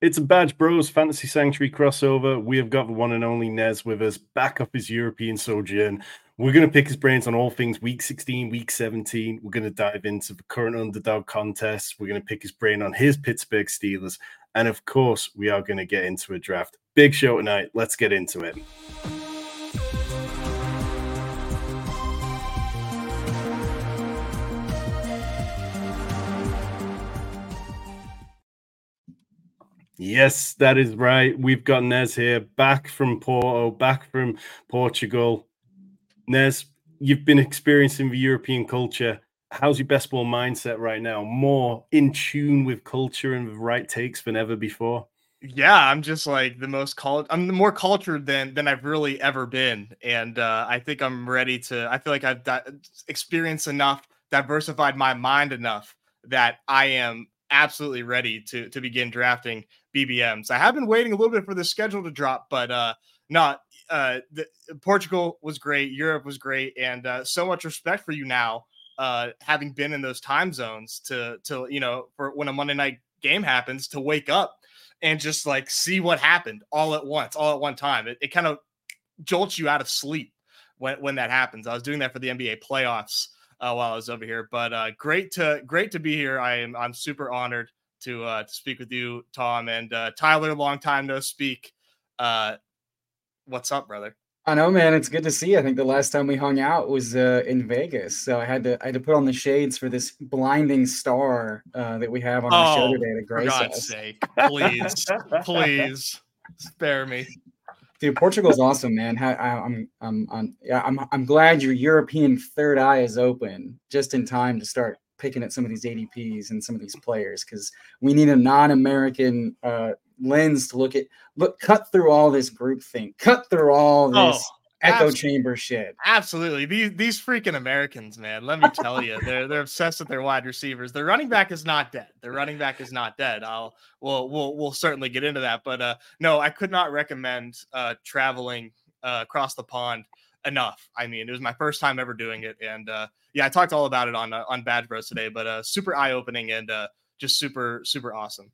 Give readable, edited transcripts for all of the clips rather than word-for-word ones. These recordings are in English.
It's a Badge Bros Fantasy Sanctuary crossover. We have got the one and only Nez with us, back off his European sojourn. We're going to pick his brains on all things Week 16, Week 17. We're going to dive into the current underdog contest. We're going to pick his brain on his Pittsburgh Steelers. And of course, we are going to get into a draft. Big show tonight. Let's get into it. Yes, that is right. We've got Nez here, back from Porto, back from Portugal. Nez, you've been experiencing the European culture. How's your best ball mindset right now? More in tune with culture and the right takes than ever before? Yeah, I'm just like I'm more cultured than I've really ever been. And I think I'm ready to, I feel like I've experienced enough, diversified my mind enough that I am absolutely ready to begin drafting BBMs. I have been waiting a little bit for the schedule to drop, but not Portugal was great. Europe was great. And so much respect for you now, having been in those time zones to, for when a Monday night game happens, to wake up and just like see what happened all at once, all at one time. It kind of jolts you out of sleep when that happens. I was doing that for the NBA playoffs while I was over here, but great to be here. I'm super honored to speak with you, Tom, and Tyler. Long time no speak. What's up, brother? I know, man. It's good to see you. I think the last time we hung out was in Vegas, so I had to put on the shades for this blinding star that we have on our show today to grace us. For God's sake, please spare me. Dude, Portugal's awesome, man. I'm glad your European third eye is open just in time to start picking at some of these ADPs and some of these players, because we need a non-American lens to cut through all this groupthink, cut through all this echo chamber shit. Absolutely. These freaking Americans, man, let me tell you, they're obsessed with their wide receivers. Their running back is not dead. We'll certainly get into that, but no, I could not recommend traveling across the pond enough. I mean, it was my first time ever doing it, and I talked all about it on Badge Bros today, but super eye-opening and just super awesome.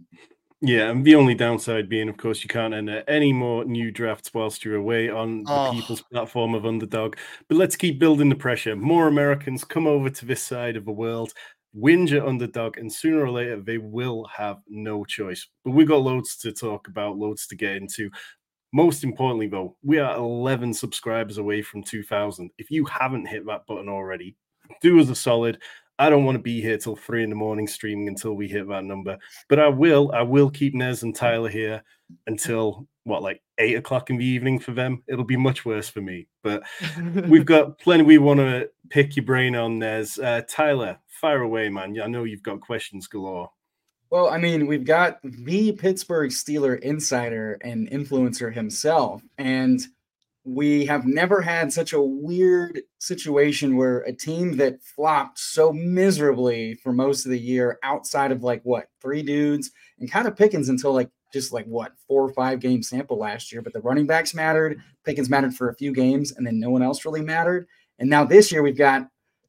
Yeah, and the only downside being, of course, you can't enter any more new drafts whilst you're away on the people's platform of Underdog. But let's keep building the pressure. More Americans come over to this side of the world, win your Underdog, and sooner or later they will have no choice. But we've got loads to talk about, loads to get into. Most importantly, though, we are 11 subscribers away from 2,000. If you haven't hit that button already, do us a solid. I don't want to be here till 3 a.m. streaming until we hit that number, but I will keep Nez and Tyler here until 8 o'clock in the evening for them. It'll be much worse for me, but we've got plenty we want to pick your brain on, Nez. Tyler, fire away, man. I know you've got questions galore. Well, I mean, we've got the Pittsburgh Steeler insider and influencer himself, and we have never had such a weird situation where a team that flopped so miserably for most of the year outside of 3 dudes and kind of Pickens until 4 or 5 game sample last year. But the running backs mattered. Pickens mattered for a few games, and then no one else really mattered. And now this year we've got,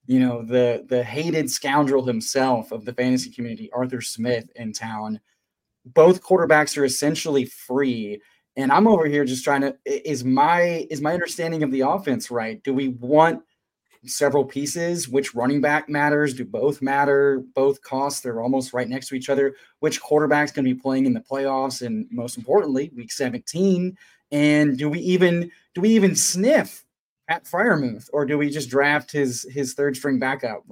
the hated scoundrel himself of the fantasy community, Arthur Smith, in town. Both quarterbacks are essentially free. And I'm over here just trying to, is my understanding of the offense right? Do we want several pieces? Which running back matters? Do both matter? Both costs, they're almost right next to each other. Which quarterback's going to be playing in the playoffs? And most importantly, week 17. And do we even sniff at Freiermuth, or do we just draft his third string backup?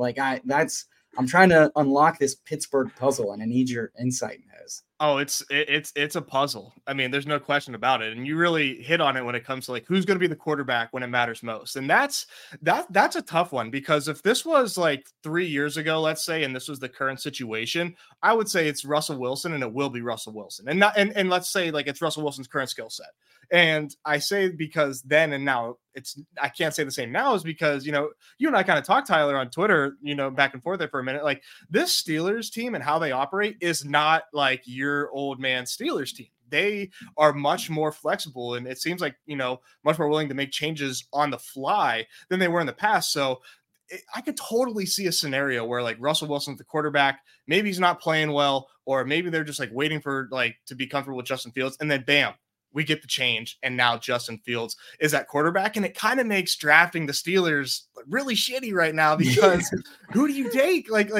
I'm trying to unlock this Pittsburgh puzzle, and I need your insight, Nez. Oh, it's a puzzle. I mean, there's no question about it. And you really hit on it when it comes to who's going to be the quarterback when it matters most. And that's a tough one, because if this was 3 years ago, let's say, and this was the current situation, I would say it's Russell Wilson, and it will be Russell Wilson. And let's say it's Russell Wilson's current skill set. And I say because then and now I can't say the same now, is because, you and I kind of talked, Tyler, on Twitter, back and forth there for a minute. This Steelers team and how they operate is not your old man Steelers team. They are much more flexible, and it seems much more willing to make changes on the fly than they were in the past. So I could totally see a scenario where like Russell Wilson's the quarterback, maybe he's not playing well, or maybe they're just like waiting for like to be comfortable with Justin Fields, and then bam, we get the change, and now Justin Fields is that quarterback, and it kind of makes drafting the Steelers really shitty right now because who do you take? Like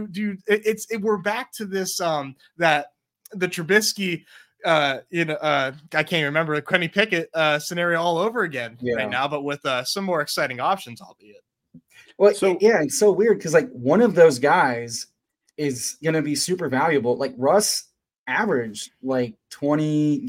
we're back to this that the Trubisky I can't remember the Kenny Pickett scenario all over again right now, but with some more exciting options, albeit. Well, it's so weird because like one of those guys is going to be super valuable. Like Russ averaged like 20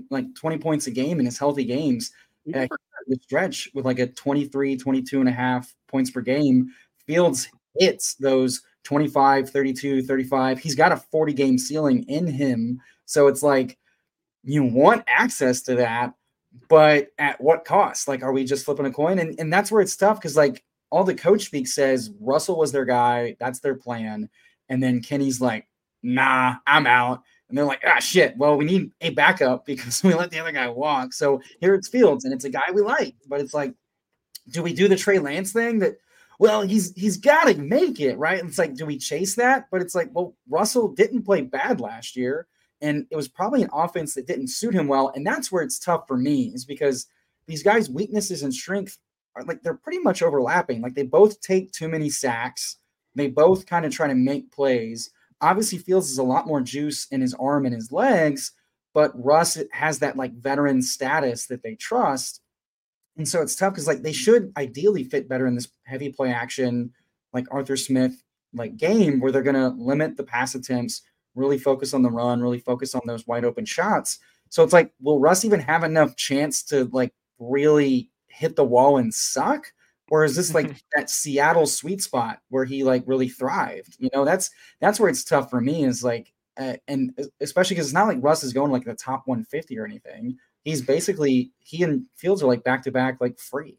points a game in his healthy games. The stretch with like a 23, 22 and a half points per game. Fields hits those 25, 32, 35. He's got a 40 game ceiling in him. So it's like you want access to that, but at what cost? Like, are we just flipping a coin? And that's where it's tough because like all the coach speak says Russell was their guy. That's their plan. And then Kenny's like, nah, I'm out. And they're like, shit. Well, we need a backup because we let the other guy walk. So here it's Fields, and it's a guy we like. But it's like, do we do the Trey Lance thing that, well, he's got to make it, right? And it's like, do we chase that? But it's like, well, Russell didn't play bad last year, and it was probably an offense that didn't suit him well. And that's where it's tough for me is because these guys' weaknesses and strength are like they're pretty much overlapping. Like they both take too many sacks. They both kind of try to make plays. Obviously, Fields has a lot more juice in his arm and his legs, but Russ has that like veteran status that they trust. And so it's tough because like they should ideally fit better in this heavy play action, like Arthur Smith, like game where they're going to limit the pass attempts, really focus on the run, really focus on those wide open shots. So it's like, will Russ even have enough chance to like really hit the wall and suck? Or is this like that Seattle sweet spot where he like really thrived? You know, that's where it's tough for me is like, and especially because it's not like Russ is going like the top 150 or anything. He's basically, he and Fields are like back to back, like free.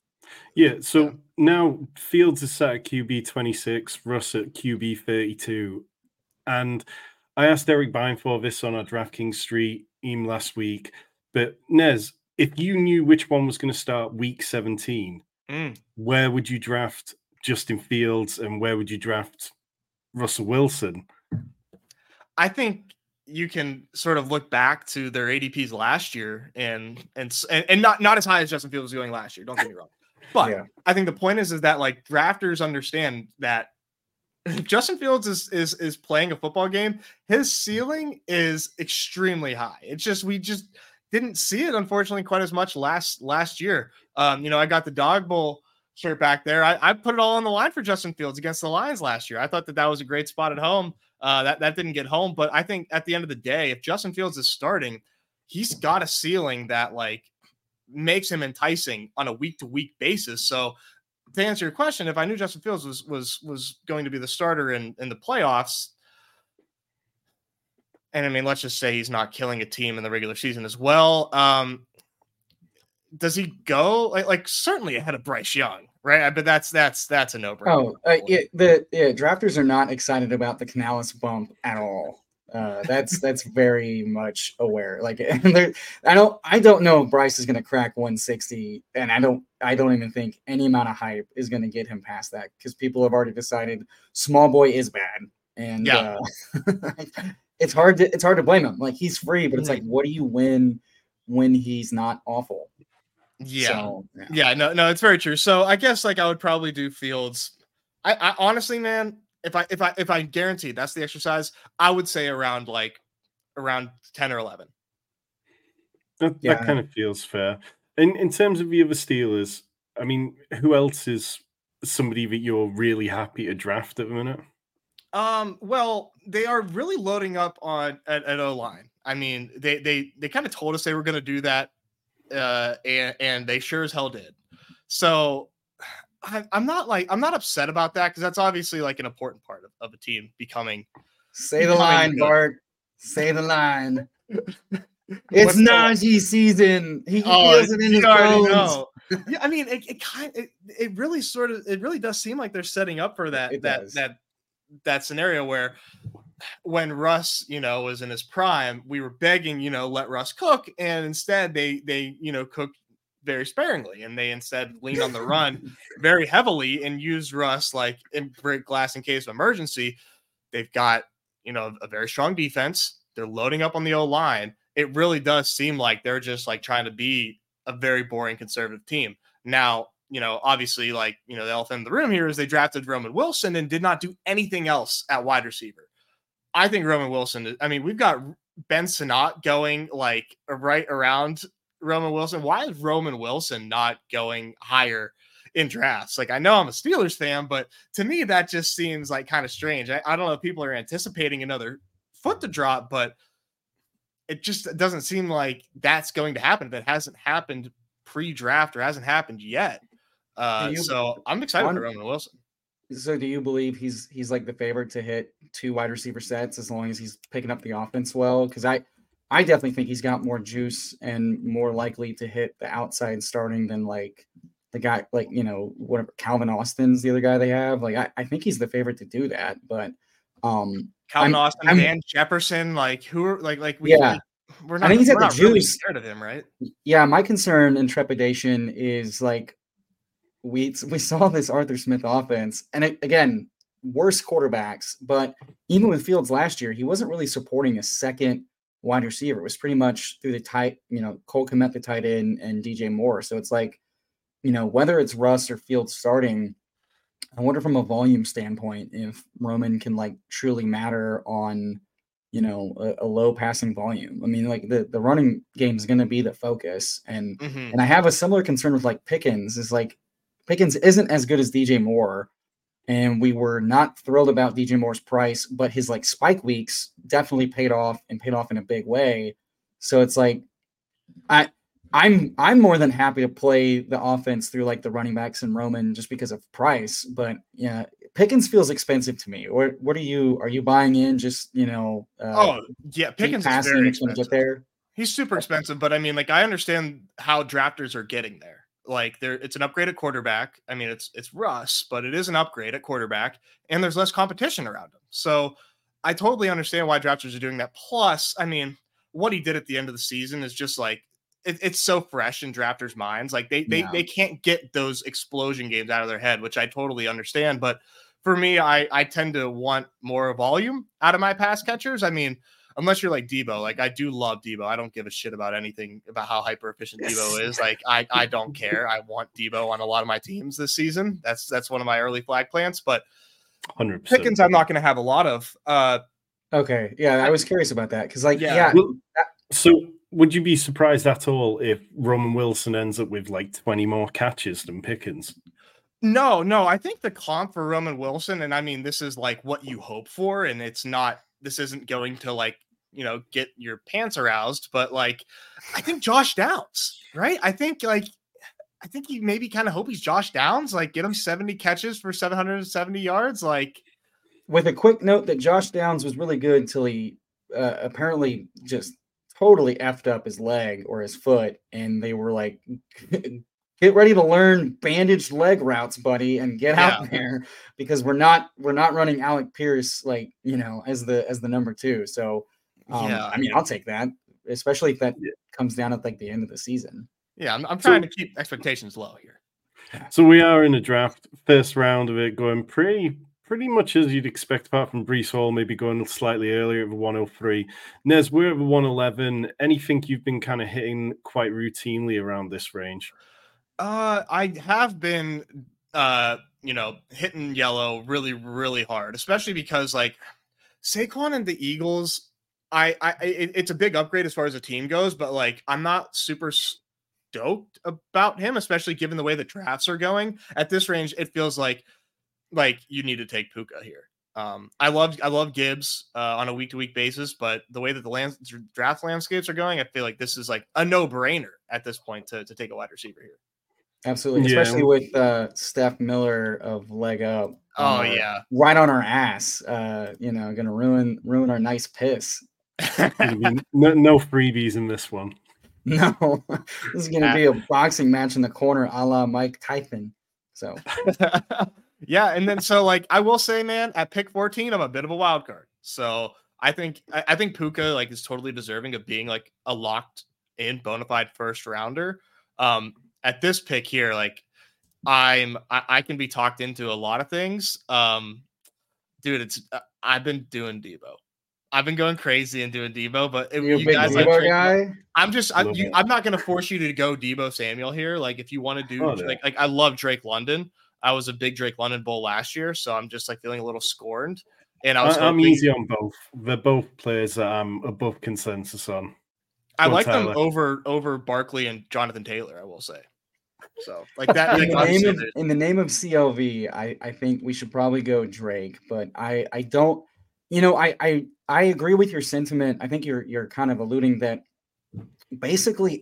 Yeah. So now Fields is set at QB 26, Russ at QB 32. And I asked Eric Beinfor this on our DraftKings Street last week. But Nez, if you knew which one was going to start week 17, where would you draft Justin Fields and where would you draft Russell Wilson? I think you can sort of look back to their ADPs last year and not as high as Justin Fields was going last year. Don't get me wrong. But I think the point is that like drafters understand that Justin Fields is playing a football game. His ceiling is extremely high. It's just we just didn't see it, unfortunately, quite as much last year. I got the Dog Bowl shirt back there. I put it all on the line for Justin Fields against the Lions last year. I thought that was a great spot at home. That didn't get home, but I think at the end of the day, if Justin Fields is starting, he's got a ceiling that like makes him enticing on a week-to-week basis. So to answer your question, if I knew Justin Fields was going to be the starter in the playoffs, and I mean, let's just say he's not killing a team in the regular season as well. Does he go like certainly ahead of Bryce Young, right? But that's a no-brainer. Drafters are not excited about the Canales bump at all. That's very much aware. Like, I don't know if Bryce is going to crack 160, and I don't even think any amount of hype is going to get him past that because people have already decided small boy is bad, and it's hard to blame him. Like he's free, but it's like, what do you win when he's not awful? No, it's very true. So I guess like I would probably do Fields. I honestly, man, if I guarantee that's the exercise, I would say around 10 or 11. That kind of feels fair. In terms of the other Steelers, I mean, who else is somebody that you're really happy to draft at the minute? Well, they are really loading up on at O-line. I mean, they kind of told us they were going to do that, and they sure as hell did. So I'm not upset about that because that's obviously like an important part of a team becoming. Say the line, good. Bart. Say the line. It's Najee season. He feels it in his bones. Yeah, I mean, it really does seem like they're setting up for that scenario where when Russ, was in his prime, we were begging, let Russ cook, and instead they cook very sparingly, and they instead lean on the run very heavily and use Russ like in break glass in case of emergency. They've got, a very strong defense. They're loading up on the O-line. It really does seem like they're just like trying to be a very boring conservative team. Now, obviously, like, the elephant in the room here is they drafted Roman Wilson and did not do anything else at wide receiver. I think Roman Wilson, we've got Ben Sinnott going like right around Roman Wilson. Why is Roman Wilson not going higher in drafts? Like, I know I'm a Steelers fan, but to me, that just seems like kind of strange. I don't know if people are anticipating another foot to drop, but it just doesn't seem like that's going to happen if it hasn't happened pre-draft or hasn't happened yet. So I'm excited for Roman Wilson. So do you believe he's like the favorite to hit 2 wide receiver sets as long as he's picking up the offense well? Because I definitely think he's got more juice and more likely to hit the outside starting than like the guy, like, whatever, Calvin Austin's the other guy they have. Like, I think he's the favorite to do that. But Calvin Austin, Van Jefferson, like who are we're not, I think he's we're got not the really juice. scared of him, right? Yeah, my concern and trepidation is like we saw this Arthur Smith offense, and again, worse quarterbacks, but even with Fields last year, he wasn't really supporting a second wide receiver. It was pretty much through the tight, Cole Kmet, the tight end, and DJ Moore. So it's like, whether it's Russ or Fields starting, I wonder from a volume standpoint if Roman can like truly matter on, a low passing volume. I mean, like the running game is going to be the focus, and I have a similar concern with like Pickens. Is like Pickens isn't as good as DJ Moore, and we were not thrilled about DJ Moore's price, but his like spike weeks definitely paid off in a big way. So it's like I'm more than happy to play the offense through like the running backs and Roman just because of price. But yeah, Pickens feels expensive to me. What are you buying in? Just Pickens is very expensive. There. He's super expensive, but I mean, like, I understand how drafters are getting there. Like, it's an upgrade at quarterback. I mean, it's Russ, but it is an upgrade at quarterback, and there's less competition around him. So I totally understand why drafters are doing that. Plus, I mean, what he did at the end of the season is just like, it's so fresh in drafters' minds. Like they can't get those explosion games out of their head, which I totally understand. But for me, I tend to want more volume out of my pass catchers. I mean, unless you're like Debo, like I do love Debo. I don't give a shit about anything about how hyper efficient Debo is. Like I don't care. I want Debo on a lot of my teams this season. That's one of my early flag plants. But 100%. Pickens, I'm not going to have a lot of. Okay, yeah, I was curious about that because So would you be surprised at all if Roman Wilson ends up with like 20 more catches than Pickens? No. I think the comp for Roman Wilson, and I mean, this is like what you hope for, and this isn't going to like, get your pants aroused, but like, I think Josh Downs, right? I think you maybe kind of hope he's Josh Downs, like get him 70 catches for 770 yards. Like, with a quick note that Josh Downs was really good until he apparently just totally effed up his leg or his foot, and they were like, get ready to learn bandaged leg routes, buddy, and get out there because we're not running Alec Pierce like, as the number 2. So I mean, I'll take that, especially if that comes down at like the end of the season. Yeah, I'm trying to keep expectations low here. So we are in a draft, first round of it, going pretty much as you'd expect, apart from Breece Hall maybe going slightly earlier at 103. Nez, we're at 111. Anything you've been kind of hitting quite routinely around this range? I have been, hitting yellow really, really hard, especially because like Saquon and the Eagles, it's a big upgrade as far as the team goes, but like I'm not super stoked about him, especially given the way the drafts are going at this range. It feels like you need to take Puka here. I love Gibbs on a week-to-week basis, but the way that the draft landscapes are going, I feel like this is like a no-brainer at this point to take a wide receiver here. Absolutely, especially with Steph Miller of Leg Up. Right on our ass. Going to ruin our nice piss. No freebies in this one. No, this is going to be a boxing match in the corner, a la Mike Tyson. So. Yeah, and then so like I will say, man, at pick 14, I'm a bit of a wild card. So I think Puka like is totally deserving of being like a locked in bona fide first rounder. at this pick here, like I can be talked into a lot of things. Dude, I've been doing Debo. I've been going crazy and doing Debo, but You're a you big guys Debo like guy. I'm not gonna force you to go Debo Samuel here. Like if you want to do like I love Drake London. I was a big Drake London bull last year, so I'm just like feeling a little scorned. And I'm easy on both. They're both players that I'm above consensus on. I like them over Barkley and Jonathan Taylor, I will say. So like that in the name of CLV, I think we should probably go Drake, but I don't, you know, I agree with your sentiment. I think you're kind of alluding that basically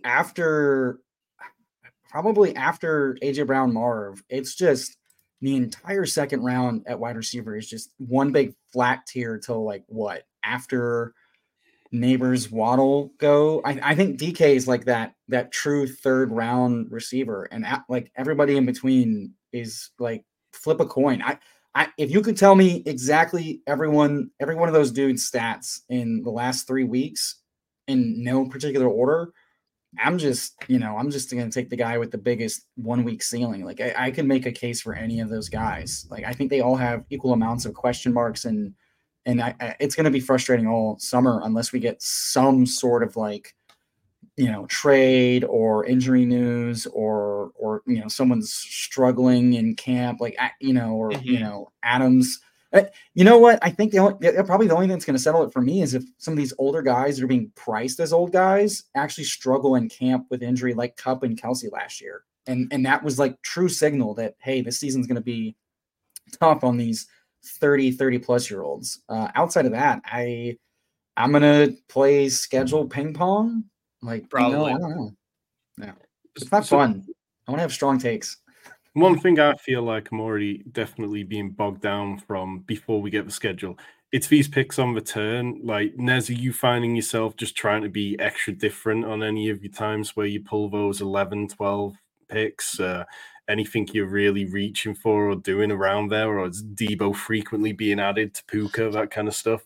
probably after AJ Brown Marv, it's just the entire second round at wide receiver is just one big flat tier till like what after Neighbors Waddle go. I think DK is like that true third round receiver, and like everybody in between is like flip a coin. I if you could tell me exactly every one of those dudes' stats in the last 3 weeks in no particular order, I'm just going to take the guy with the biggest 1 week ceiling. Like I can make a case for any of those guys. Like I think they all have equal amounts of question marks, and it's going to be frustrating all summer unless we get some sort of like, trade or injury news or someone's struggling in camp, like, Adams. You know what? I think probably the only thing that's going to settle it for me is if some of these older guys that are being priced as old guys actually struggle in camp with injury, like Kupp and Kelsey last year. And that was like true signal that, hey, this season's going to be tough on these 30 plus year olds. Outside of that, I'm going to play schedule ping pong. Like, probably. I don't know. Yeah. It's not fun. I want to have strong takes. One thing I feel like I'm already definitely being bogged down from before we get the schedule, it's these picks on the turn. Like, Nez, are you finding yourself just trying to be extra different on any of your times where you pull those 11, 12 picks? Anything you're really reaching for or doing around there? Or is Debo frequently being added to Puka, that kind of stuff?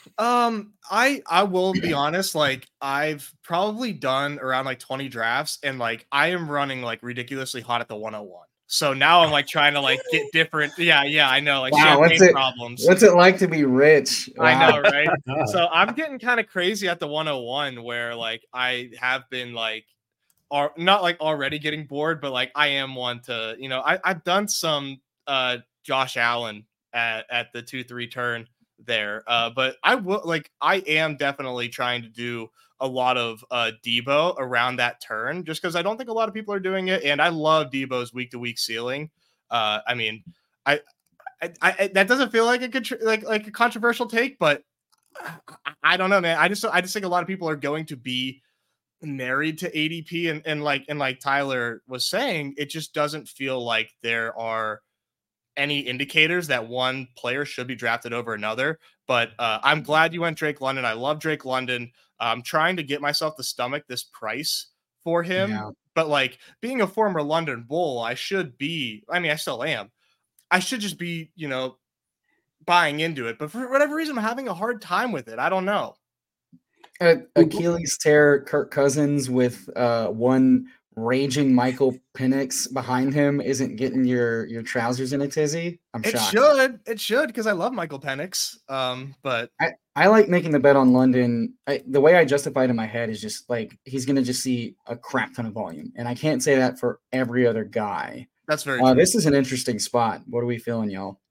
I will be honest, like I've probably done around like 20 drafts, and like I am running like ridiculously hot at the 101. So now I'm like trying to like get different. Yeah, I know. Like champagne problems. What's it like to be rich? Wow. I know, right? So I'm getting kind of crazy at the 101 where like I have been like not like already getting bored, but like I am one to, I've done some Josh Allen at the 2-3 turn there. But I am definitely trying to do a lot of Debo around that turn, just because I don't think a lot of people are doing it, and I love Debo's week-to-week ceiling. I mean, I that doesn't feel like like a controversial take, but I don't know, man. I just think a lot of people are going to be married to ADP, and like Tyler was saying, it just doesn't feel like there are any indicators that one player should be drafted over another. But I'm glad you went Drake London. I love Drake London. I'm trying to get myself to stomach this price for him. Yeah. But like being a former London Bull, I still am. I should just be, buying into it. But for whatever reason, I'm having a hard time with it. I don't know. Achilles tear Kirk Cousins with one raging Michael Penix behind him isn't getting your trousers in a tizzy. I'm shocked. It should, because I love Michael Penix. But I like making the bet on London. The way I justify it in my head is just like he's going to just see a crap ton of volume, and I can't say that for every other guy. That's very true. This is an interesting spot. What are we feeling, y'all?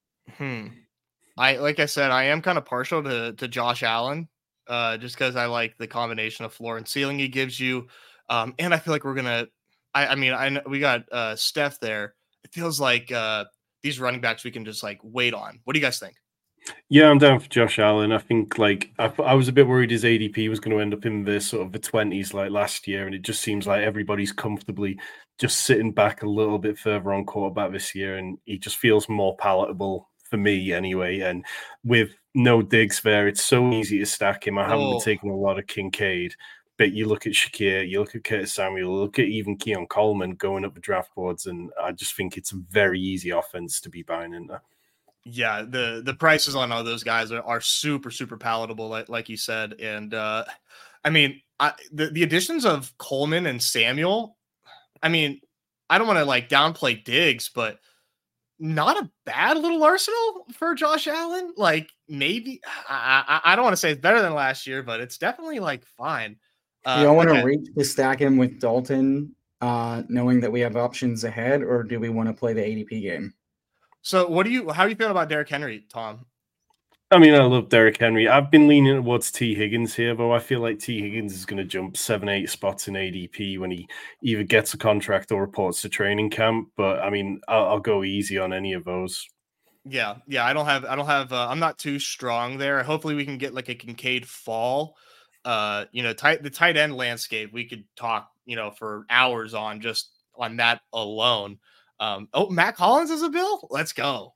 Like I said, I am kind of partial to Josh Allen, just because I like the combination of floor and ceiling he gives you. And I feel like we're gonna. I know we got Steph there. It feels like these running backs we can just like wait on. What do you guys think? Yeah, I'm down for Josh Allen. I think like I was a bit worried his ADP was going to end up in the sort of the 20s like last year, and it just seems like everybody's comfortably just sitting back a little bit further on quarterback this year, and he just feels more palatable for me anyway. And with no Diggs there, it's so easy to stack him. I haven't been taking a lot of Kincaid. But you look at Shakir, you look at Curtis Samuel, look at even Keon Coleman going up the draft boards, and I just think it's a very easy offense to be buying into. Yeah, the prices on all those guys are super, super palatable, like you said. And the additions of Coleman and Samuel, I mean, I don't want to like downplay Diggs, but not a bad little arsenal for Josh Allen. Like maybe I don't want to say it's better than last year, but it's definitely like fine. Do y'all want to Okay. reach to stack him with Dalton, knowing that we have options ahead, or do we want to play the ADP game? So how are you feeling about Derrick Henry, Tom? I mean, I love Derrick Henry. I've been leaning towards T. Higgins here, though. I feel like T. Higgins is going to jump 7-8 spots in ADP when he either gets a contract or reports to training camp. But I mean, I'll go easy on any of those. Yeah. I don't have. I'm not too strong there. Hopefully, we can get like a Kincaid fall. The tight end landscape. We could talk, for hours on just on that alone. Matt Collins is a bill. Let's go.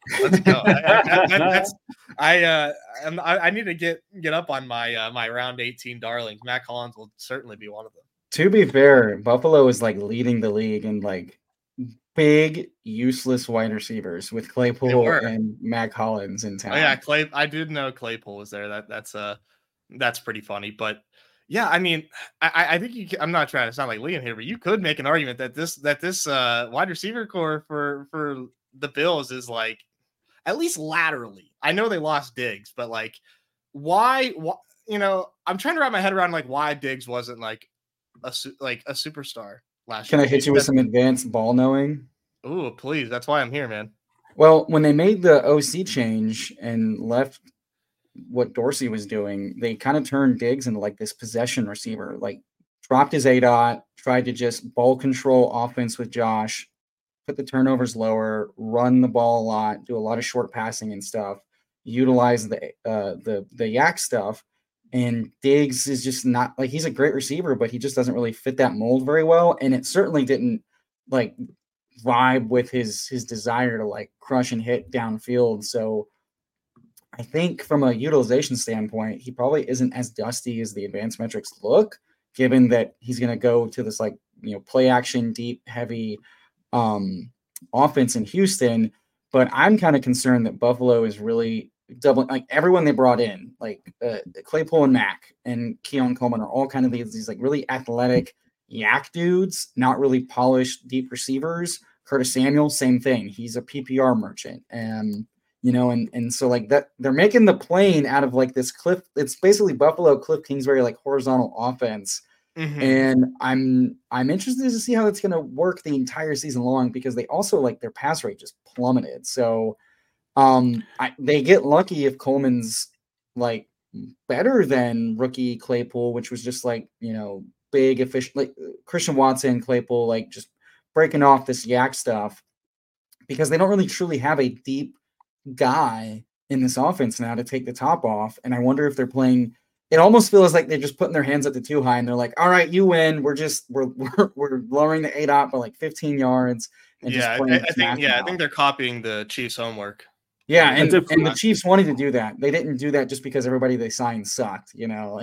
I need to get up on my round 18 darlings. Matt Collins will certainly be one of them. To be fair, Buffalo is like leading the league in like big useless wide receivers with Claypool and Matt Collins in town. Oh yeah, I did know Claypool was there. That's pretty funny, but. Yeah, I mean, I think I'm not trying to sound like Liam here, but you could make an argument that this wide receiver core for the Bills is like at least laterally. I know they lost Diggs, but like why I'm trying to wrap my head around like why Diggs wasn't like a superstar last year. Can I hit you with some advanced ball knowing? Ooh, please. That's why I'm here, man. Well, when they made the OC change and left what Dorsey was doing, they kind of turned Diggs into like this possession receiver, like dropped his ADOT, tried to just ball control offense with Josh, put the turnovers lower, run the ball a lot, do a lot of short passing and stuff, utilize the yak stuff. And Diggs is just not like, he's a great receiver, but he just doesn't really fit that mold very well. And it certainly didn't like vibe with his desire to like crush and hit downfield. So I think from a utilization standpoint, he probably isn't as dusty as the advanced metrics look, given that he's going to go to this like, play action, deep, heavy offense in Houston. But I'm kind of concerned that Buffalo is really doubling, like everyone they brought in, like Claypool and Mack and Keon Coleman are all kind of these like really athletic yak dudes, not really polished deep receivers. Curtis Samuel, same thing. He's a PPR merchant. And so like that they're making the plane out of like this Cliff. It's basically Buffalo Cliff Kingsbury like horizontal offense. Mm-hmm. And I'm interested to see how that's going to work the entire season long, because they also like their pass rate just plummeted. So they get lucky if Coleman's like better than rookie Claypool, which was just like, big efficient, like Christian Watson, Claypool, like just breaking off this yak stuff, because they don't really truly have a deep guy in this offense now to take the top off. And I wonder if they're playing, it almost feels like they're just putting their hands up to too high and they're like, all right, you win. We're lowering the ADOT by like 15 yards. And I think they're copying the Chiefs' homework. Yeah, and the Chiefs wanted to do that. They didn't do that just because everybody they signed sucked,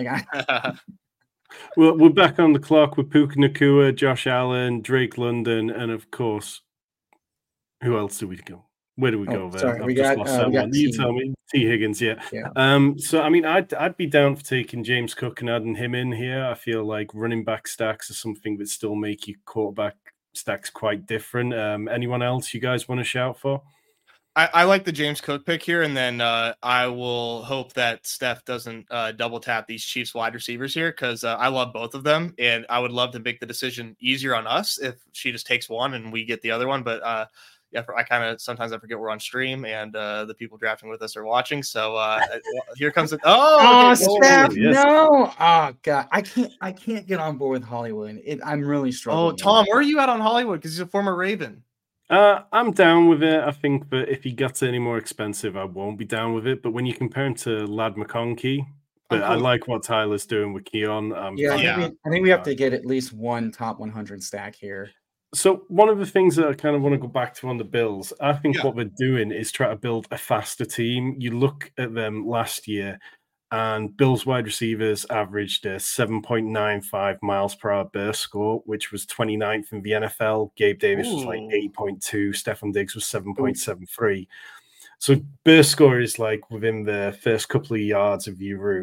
Well, we're back on the clock with Puka Nacua, Josh Allen, Drake London, and of course, who else do we go? Where do we go there? Sorry, we got you tell me. T. Higgins, yeah. So I mean, I'd be down for taking James Cook and adding him in here. I feel like running back stacks are something that still make your quarterback stacks quite different. Anyone else you guys want to shout for? I like the James Cook pick here, and then I will hope that Steph doesn't double tap these Chiefs wide receivers here, because I love both of them, and I would love to make the decision easier on us if she just takes one and we get the other one. But I kind of sometimes I forget we're on stream and the people drafting with us are watching. So here comes it. Steph, yes. No. Oh God, I can't get on board with Hollywood. I'm really struggling. Oh, Tom, where are you at on Hollywood? Because he's a former Raven. I'm down with it. I think that if he gets any more expensive, I won't be down with it. But when you compare him to Lad McConkey, but I like what Tyler's doing with Keon. I think we have to get at least one top 100 stack here. So one of the things that I kind of want to go back to on the Bills, I think what they're doing is try to build a faster team. You look at them last year, and Bills wide receivers averaged a 7.95 miles per hour burst score, which was 29th in the NFL. Gabe Davis was like 8.2. Stephon Diggs was 7.73. So burst score is like within the first couple of yards of your route.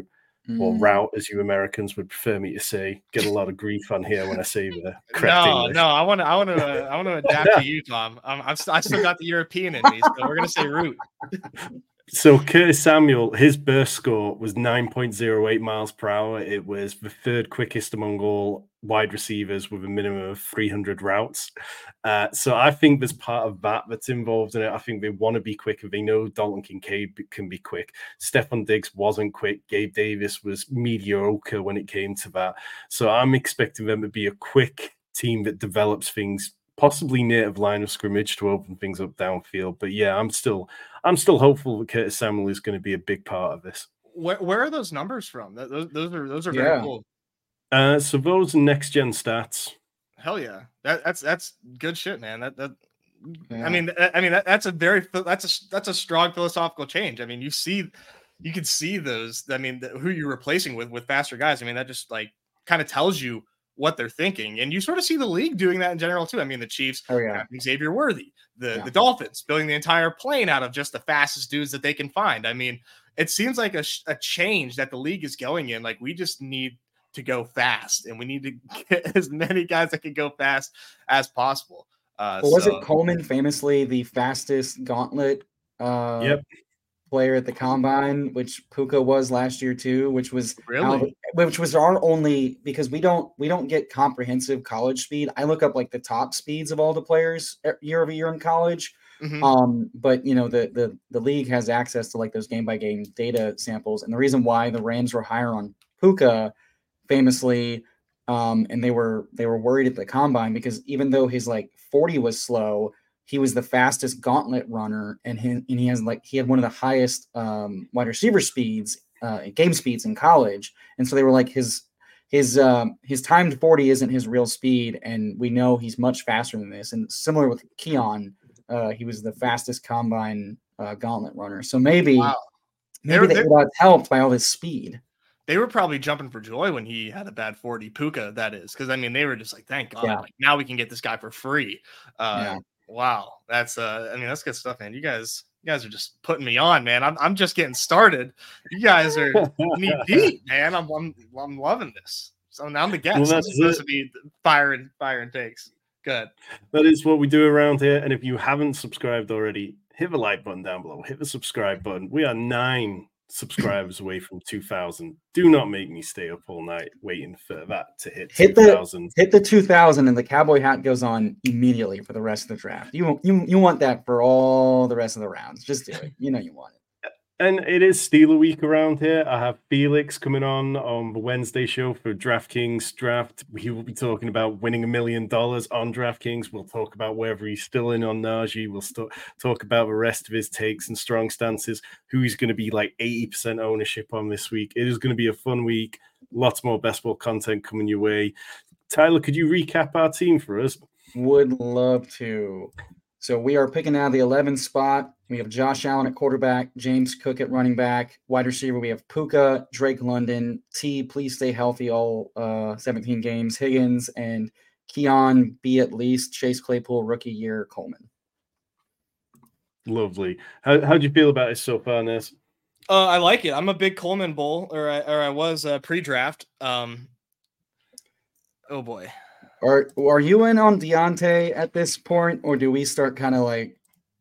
or route, as you Americans would prefer me to say. Get a lot of grief on here when I say the correct English. No, I want to adapt to you, Tom. I still got the European in me, so we're gonna say root. So Curtis Samuel, his burst score was 9.08 miles per hour. It was the third quickest among all wide receivers with a minimum of 300 routes. So I think there's part of that that's involved in it. I think they want to be quicker. They know Dalton Kincaid can be quick. Stephon Diggs wasn't quick. Gabe Davis was mediocre when it came to that. So I'm expecting them to be a quick team that develops things possibly native line of scrimmage to open things up downfield. But yeah, I'm still hopeful that Curtis Samuel is going to be a big part of this. Where are those numbers from? Those are very cool. So those are next gen stats. Hell yeah, that's good shit, man. Yeah. I mean that's a strong philosophical change. I mean, you can see those. I mean, who you're replacing with faster guys. I mean, that just like kind of tells you what they're thinking, and you sort of see the league doing that in general too. I mean, the Chiefs having Xavier Worthy, the Dolphins building the entire plane out of just the fastest dudes that they can find. I mean, it seems like a change that the league is going in. Like, we just need to go fast, and we need to get as many guys that can go fast as possible. Was it Coleman famously the fastest gauntlet player at the combine, which Puka was last year too, which was our only, because we don't get comprehensive college speed. I look up like the top speeds of all the players year over year in college. Mm-hmm. But you know, the league has access to like those game by game data samples, and the reason why the Rams were higher on Puka famously, and they were worried at the combine because even though his like 40 was slow, he was the fastest gauntlet runner, and he had one of the highest wide receiver speeds, game speeds in college. And so they were like, his timed 40 isn't his real speed, and we know he's much faster than this. And similar with Keon, he was the fastest combine gauntlet runner. So maybe they got helped by all this speed. They were probably jumping for joy when he had a bad 40, Puka, that is, because I mean they were just like, thank God, like, now we can get this guy for free. Wow, that's that's good stuff, man. You guys are just putting me on, man. I'm just getting started. You guys are knee deep, man. I'm loving this. So now I'm the guest. I'm supposed to be fire and takes. Good. That is what we do around here. And if you haven't subscribed already, hit the like button down below. Hit the subscribe button. We are 9 subscribers away from 2,000. Do not make me stay up all night waiting for that to hit 2,000. Hit the 2,000 and the cowboy hat goes on immediately for the rest of the draft. You want that for all the rest of the rounds. Just do it. You know you want it. And it is Steeler week around here. I have Felix coming on the Wednesday show for DraftKings draft. He will be talking about winning $1 million on DraftKings. We'll talk about whether he's still in on Najee. We'll talk about the rest of his takes and strong stances, who he's going to be like 80% ownership on this week. It is going to be a fun week. Lots more best ball content coming your way. Tyler, could you recap our team for us? Would love to. So we are picking out the 11th spot. We have Josh Allen at quarterback, James Cook at running back. Wide receiver, we have Puka, Drake London, please stay healthy all 17 games, Higgins, and Keon, B at least, Chase Claypool, rookie year, Coleman. Lovely. How do you feel about it so far, Ness? I like it. I'm a big Coleman bull, or I was pre-draft. Oh boy. Are you in on Deontay at this point, or do we start kind of like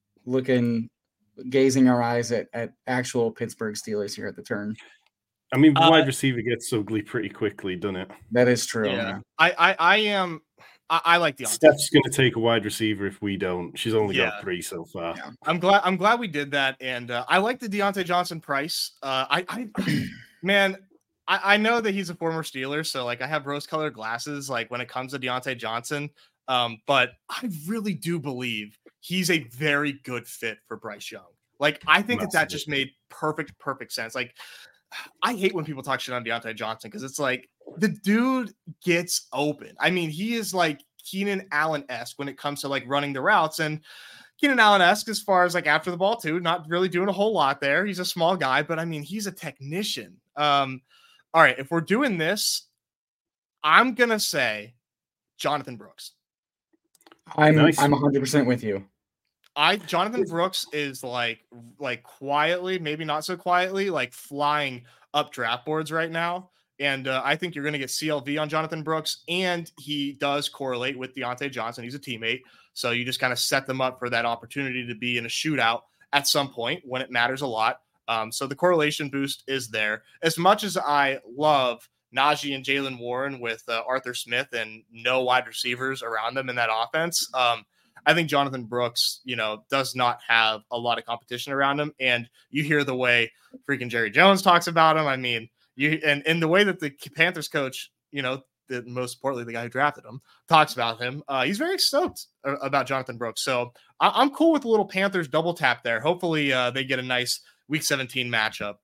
gazing our eyes at actual Pittsburgh Steelers here at the turn? I mean, wide receiver gets ugly pretty quickly, doesn't it? That is true. Yeah. I am. I like Deontay. Steph's going to take a wide receiver if we don't. She's only got 3 so far. Yeah. I'm glad we did that, and I like the Deontay Johnson price. Man. I know that he's a former Steeler, so like I have rose-colored glasses like when it comes to Deontay Johnson, but I really do believe he's a very good fit for Bryce Young. Like, I think that just made perfect sense. Like, I hate when people talk shit on Deontay Johnson because it's like the dude gets open. I mean, he is like Keenan Allen-esque when it comes to like running the routes, and Keenan Allen-esque as far as like after the ball too, not really doing a whole lot there. He's a small guy, but I mean, he's a technician. All right, if we're doing this, I'm gonna say Jonathan Brooks. I'm 100% with you. Jonathan Brooks is like quietly, maybe not so quietly, like flying up draft boards right now. And I think you're going to get CLV on Jonathan Brooks, and he does correlate with Deontay Johnson. He's a teammate. So you just kind of set them up for that opportunity to be in a shootout at some point when it matters a lot. So the correlation boost is there. As much as I love Najee and Jaylen Warren with Arthur Smith and no wide receivers around them in that offense, I think Jonathan Brooks, does not have a lot of competition around him. And you hear the way freaking Jerry Jones talks about him. I mean, and the way that the Panthers coach, most importantly, the guy who drafted him, talks about him, he's very stoked about Jonathan Brooks. So I'm cool with the little Panthers double tap there. Hopefully they get a nice Week 17 matchup.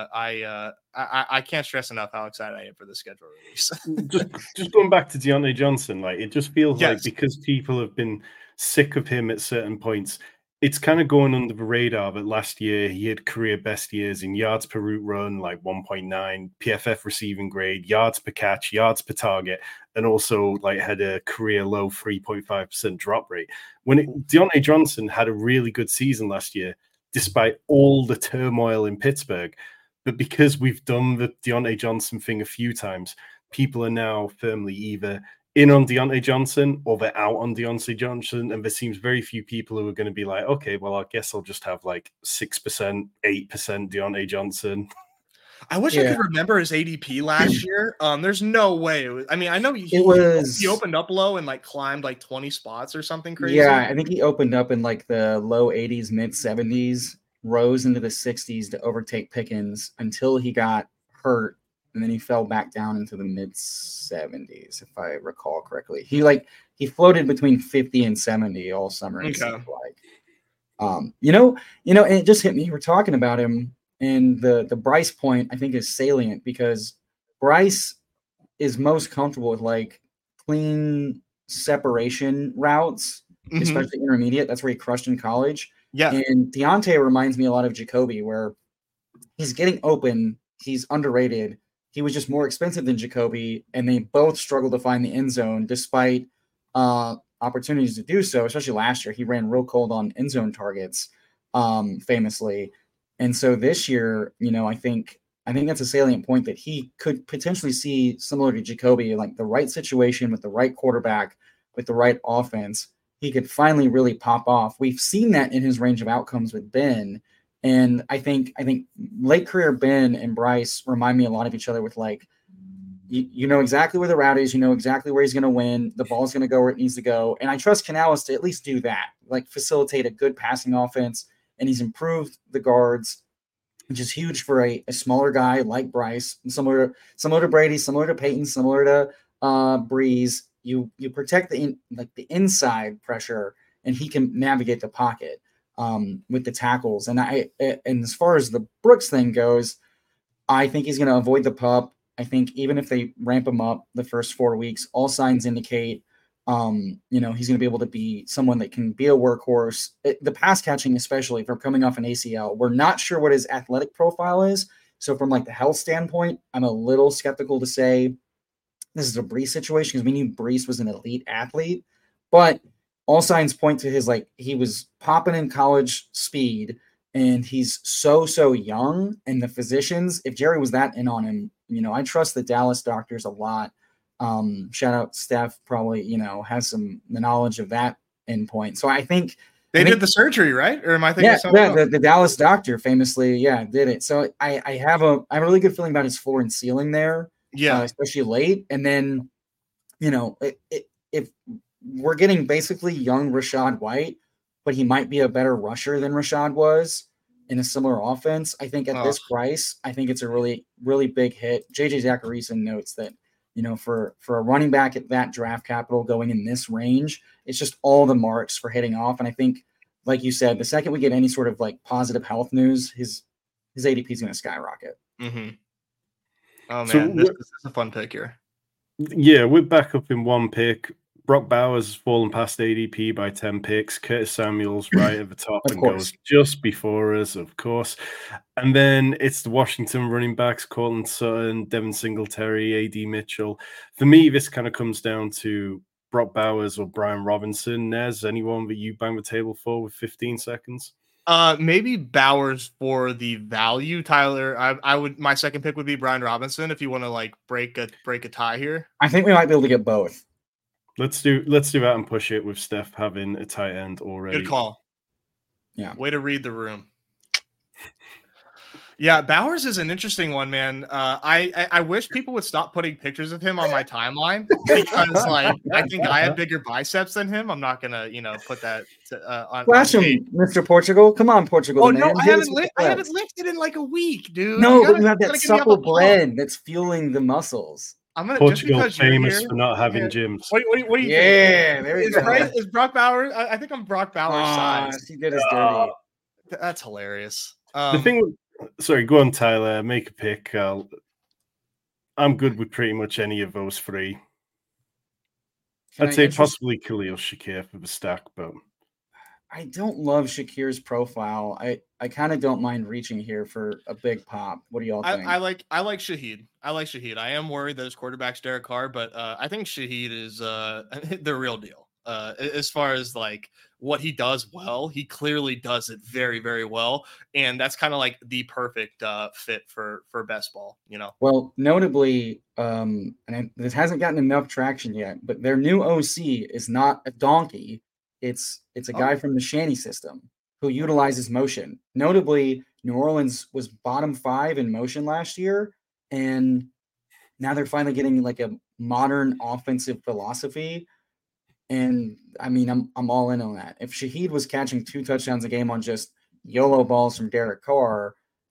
I can't stress enough how excited I am for the schedule release. just going back to Deontay Johnson, like it just feels like because people have been sick of him at certain points, it's kind of going under the radar. But last year he had career best years in yards per route run, like 1.9, PFF receiving grade, yards per catch, yards per target, and also like had a career low 3.5% drop rate. Deontay Johnson had a really good season last year, despite all the turmoil in Pittsburgh. But because we've done the Deontay Johnson thing a few times, people are now firmly either in on Deontay Johnson or they're out on Deontay Johnson. And there seems very few people who are going to be like, okay, well, I guess I'll just have like 6%, 8% Deontay Johnson. I wish I could remember his ADP last year. There's no way. I know he opened up low and like climbed like 20 spots or something crazy. Yeah, I think he opened up in like the low 80s, mid 70s, rose into the 60s to overtake Pickens until he got hurt, and then he fell back down into the mid 70s, if I recall correctly. He floated between 50 and 70 all summer. It seemed like, and it just hit me. We're talking about him. And the Bryce point, I think, is salient because Bryce is most comfortable with like clean separation routes, especially intermediate. That's where he crushed in college. Yeah. And Deontay reminds me a lot of Jacoby, where he's getting open. He's underrated. He was just more expensive than Jacoby, and they both struggled to find the end zone despite opportunities to do so, especially last year. He ran real cold on end zone targets, famously. And so this year, I think that's a salient point that he could potentially see similar to Jacoby, like the right situation with the right quarterback, with the right offense. He could finally really pop off. We've seen that in his range of outcomes with Ben. And I think late career Ben and Bryce remind me a lot of each other with like, you know exactly where the route is. You know exactly where he's going to win. The ball's going to go where it needs to go. And I trust Canales to at least do that, like facilitate a good passing offense. And he's improved the guards, which is huge for a smaller guy like Bryce, similar to Brady, similar to Peyton, similar to Breeze. You protect the inside pressure, and he can navigate the pocket with the tackles. And as far as the Brooks thing goes, I think he's going to avoid the pup. I think even if they ramp him up the first 4 weeks, all signs indicate he's going to be able to be someone that can be a workhorse. The pass catching, especially from coming off an ACL, we're not sure what his athletic profile is. So from like the health standpoint, I'm a little skeptical to say this is a Brees situation because we knew Brees was an elite athlete, but all signs point to his, like, he was popping in college speed and he's so young. And the physicians, if Jerry was that in on him, I trust the Dallas doctors a lot. Shout out Steph, probably, has some knowledge of that endpoint. So I think they did the surgery, right? Or am I thinking something else? The Dallas doctor famously, did it. So I have a really good feeling about his floor and ceiling there. Yeah. Especially late. And then, if we're getting basically young Rachaad White, but he might be a better rusher than Rachaad was in a similar offense. I think at this price, I think it's a really, really big hit. JJ Zacharyson notes that, for a running back at that draft capital going in this range, it's just all the marks for hitting off. And I think, like you said, the second we get any sort of like positive health news, his ADP is going to skyrocket. Mm-hmm. Oh man, this is a fun pick here. Yeah, we're back up in one pick. Brock Bowers has fallen past ADP by 10 picks. Curtis Samuel's right at the top and goes just before us, of course. And then it's the Washington running backs, Cortland Sutton, Devin Singletary, AD Mitchell. For me, this kind of comes down to Brock Bowers or Brian Robinson. Nez, anyone that you bang the table for with 15 seconds? Maybe Bowers for the value. Tyler, I would. My second pick would be Brian Robinson if you want to like break a tie here. I think we might be able to get both. Let's do that and push it with Steph having a tight end already. Good call. Yeah. Way to read the room. Yeah, Bowers is an interesting one, man. I wish people would stop putting pictures of him on my timeline because, like, I think I have bigger biceps than him. I'm not gonna, put that on. Flash him, Mr. Portugal. Come on, Portugal. Oh no, I haven't lifted in like a week, dude. No, but you have that supple bread that's fueling the muscles. I'm gonna Portugal famous for not having gyms. What do you think? Yeah, there you go. Is Brock Bowers? I think I'm Brock Bowers' size. He did us dirty. That's hilarious. The thing. Sorry, go on, Tyler. Make a pick. I'm good with pretty much any of those three. I'd say possibly Khalil Shakir for the stack, but I don't love Shakir's profile. I kind of don't mind reaching here for a big pop. What do y'all think? I like Shaheed. I am worried that his quarterback's Derek Carr, but I think Shaheed is the real deal. As far as like what he does well, he clearly does it very, very well, and that's kind of like the perfect fit for best ball. Well, notably, and this hasn't gotten enough traction yet, but their new OC is not a donkey. It's a guy from the Shanny system who utilizes motion. Notably, New Orleans was bottom 5 in motion last year, and now they're finally getting like a modern offensive philosophy. And I mean, I'm all in on that. If Shaheed was catching 2 touchdowns a game on just YOLO balls from Derek Carr,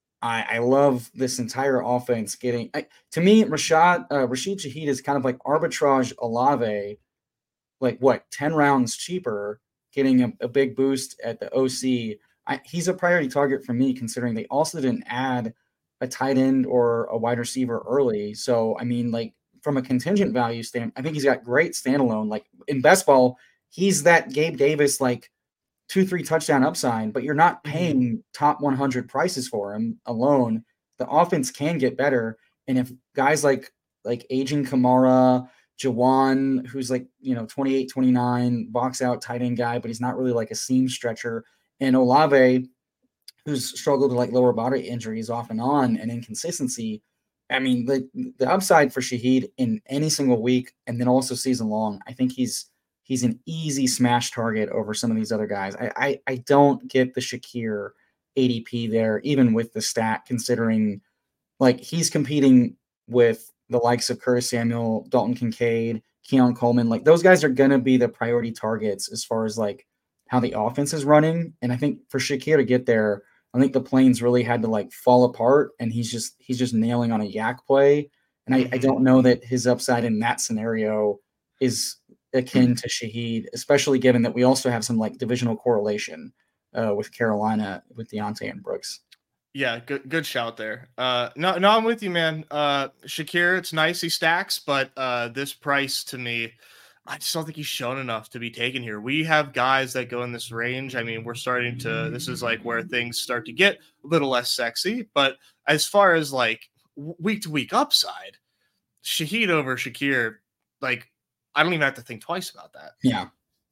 I love this entire offense getting. To me, Rashid Shaheed is kind of like arbitrage Olave, like 10 rounds cheaper, getting a big boost at the OC. He's a priority target for me, considering they also didn't add a tight end or a wide receiver early. So I mean, like, from a contingent value standpoint, I think he's got great standalone. Like in best ball, he's that Gabe Davis, like 2-3 touchdown upside, but you're not paying top 100 prices for him alone. The offense can get better. And if guys like aging Kamara, Jawan, who's like, 28, 29, box out tight end guy, but he's not really like a seam stretcher, and Olave, who's struggled with like lower body injuries off and on and inconsistency. I mean, the upside for Shaheed in any single week and then also season long, I think he's an easy smash target over some of these other guys. I don't get the Shakir ADP there, even with the stat, considering like he's competing with the likes of Curtis Samuel, Dalton Kincaid, Keon Coleman. Like those guys are going to be the priority targets as far as like how the offense is running. And I think for Shakir to get there, I think the Plains really had to like fall apart, and he's just nailing on a yak play. And I don't know that his upside in that scenario is akin to Shaheed, especially given that we also have some like divisional correlation with Carolina with Deontay and Brooks. Yeah, good shout there. No, I'm with you, man. Shakir, it's nice he stacks, but this price to me, I just don't think he's shown enough to be taken here. We have guys that go in this range. I mean, this is like where things start to get a little less sexy. But as far as like week to week upside, Shaheed over Shakir, like I don't even have to think twice about that. Yeah.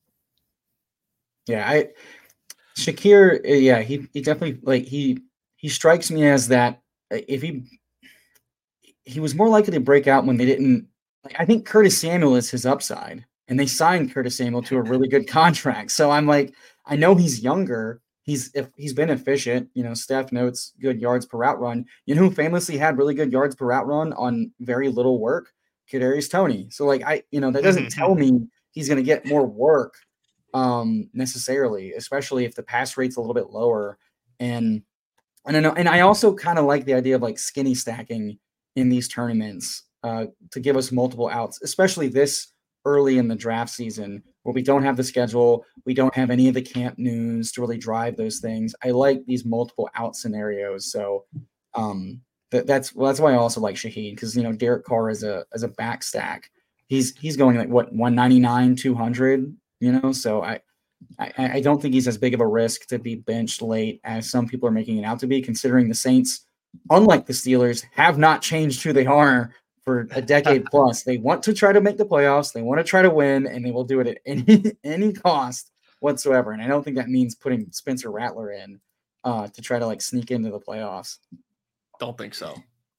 Shakir, yeah, he definitely like he strikes me as that if he was more likely to break out when they didn't. Like, I think Curtis Samuel is his upside, and they signed Curtis Samuel to a really good contract. So I'm like, I know he's younger. He's been efficient. Steph notes good yards per route run. Who famously had really good yards per route run on very little work? Kadarius Toney. So like that doesn't tell me he's going to get more work necessarily, especially if the pass rate's a little bit lower. And I don't know. And I also kind of like the idea of like skinny stacking in these tournaments. To give us multiple outs, especially this early in the draft season where we don't have the schedule, we don't have any of the camp news to really drive those things. I like these multiple out scenarios. So that's why I also like Shaheed, because Derek Carr as a back stack, he's going like 199, 200. So I don't think he's as big of a risk to be benched late as some people are making it out to be, considering the Saints, unlike the Steelers, have not changed who they are for a decade plus. They want to try to make the playoffs. They want to try to win, and they will do it at any cost whatsoever. And I don't think that means putting Spencer Rattler in to try to like sneak into the playoffs. Don't think so.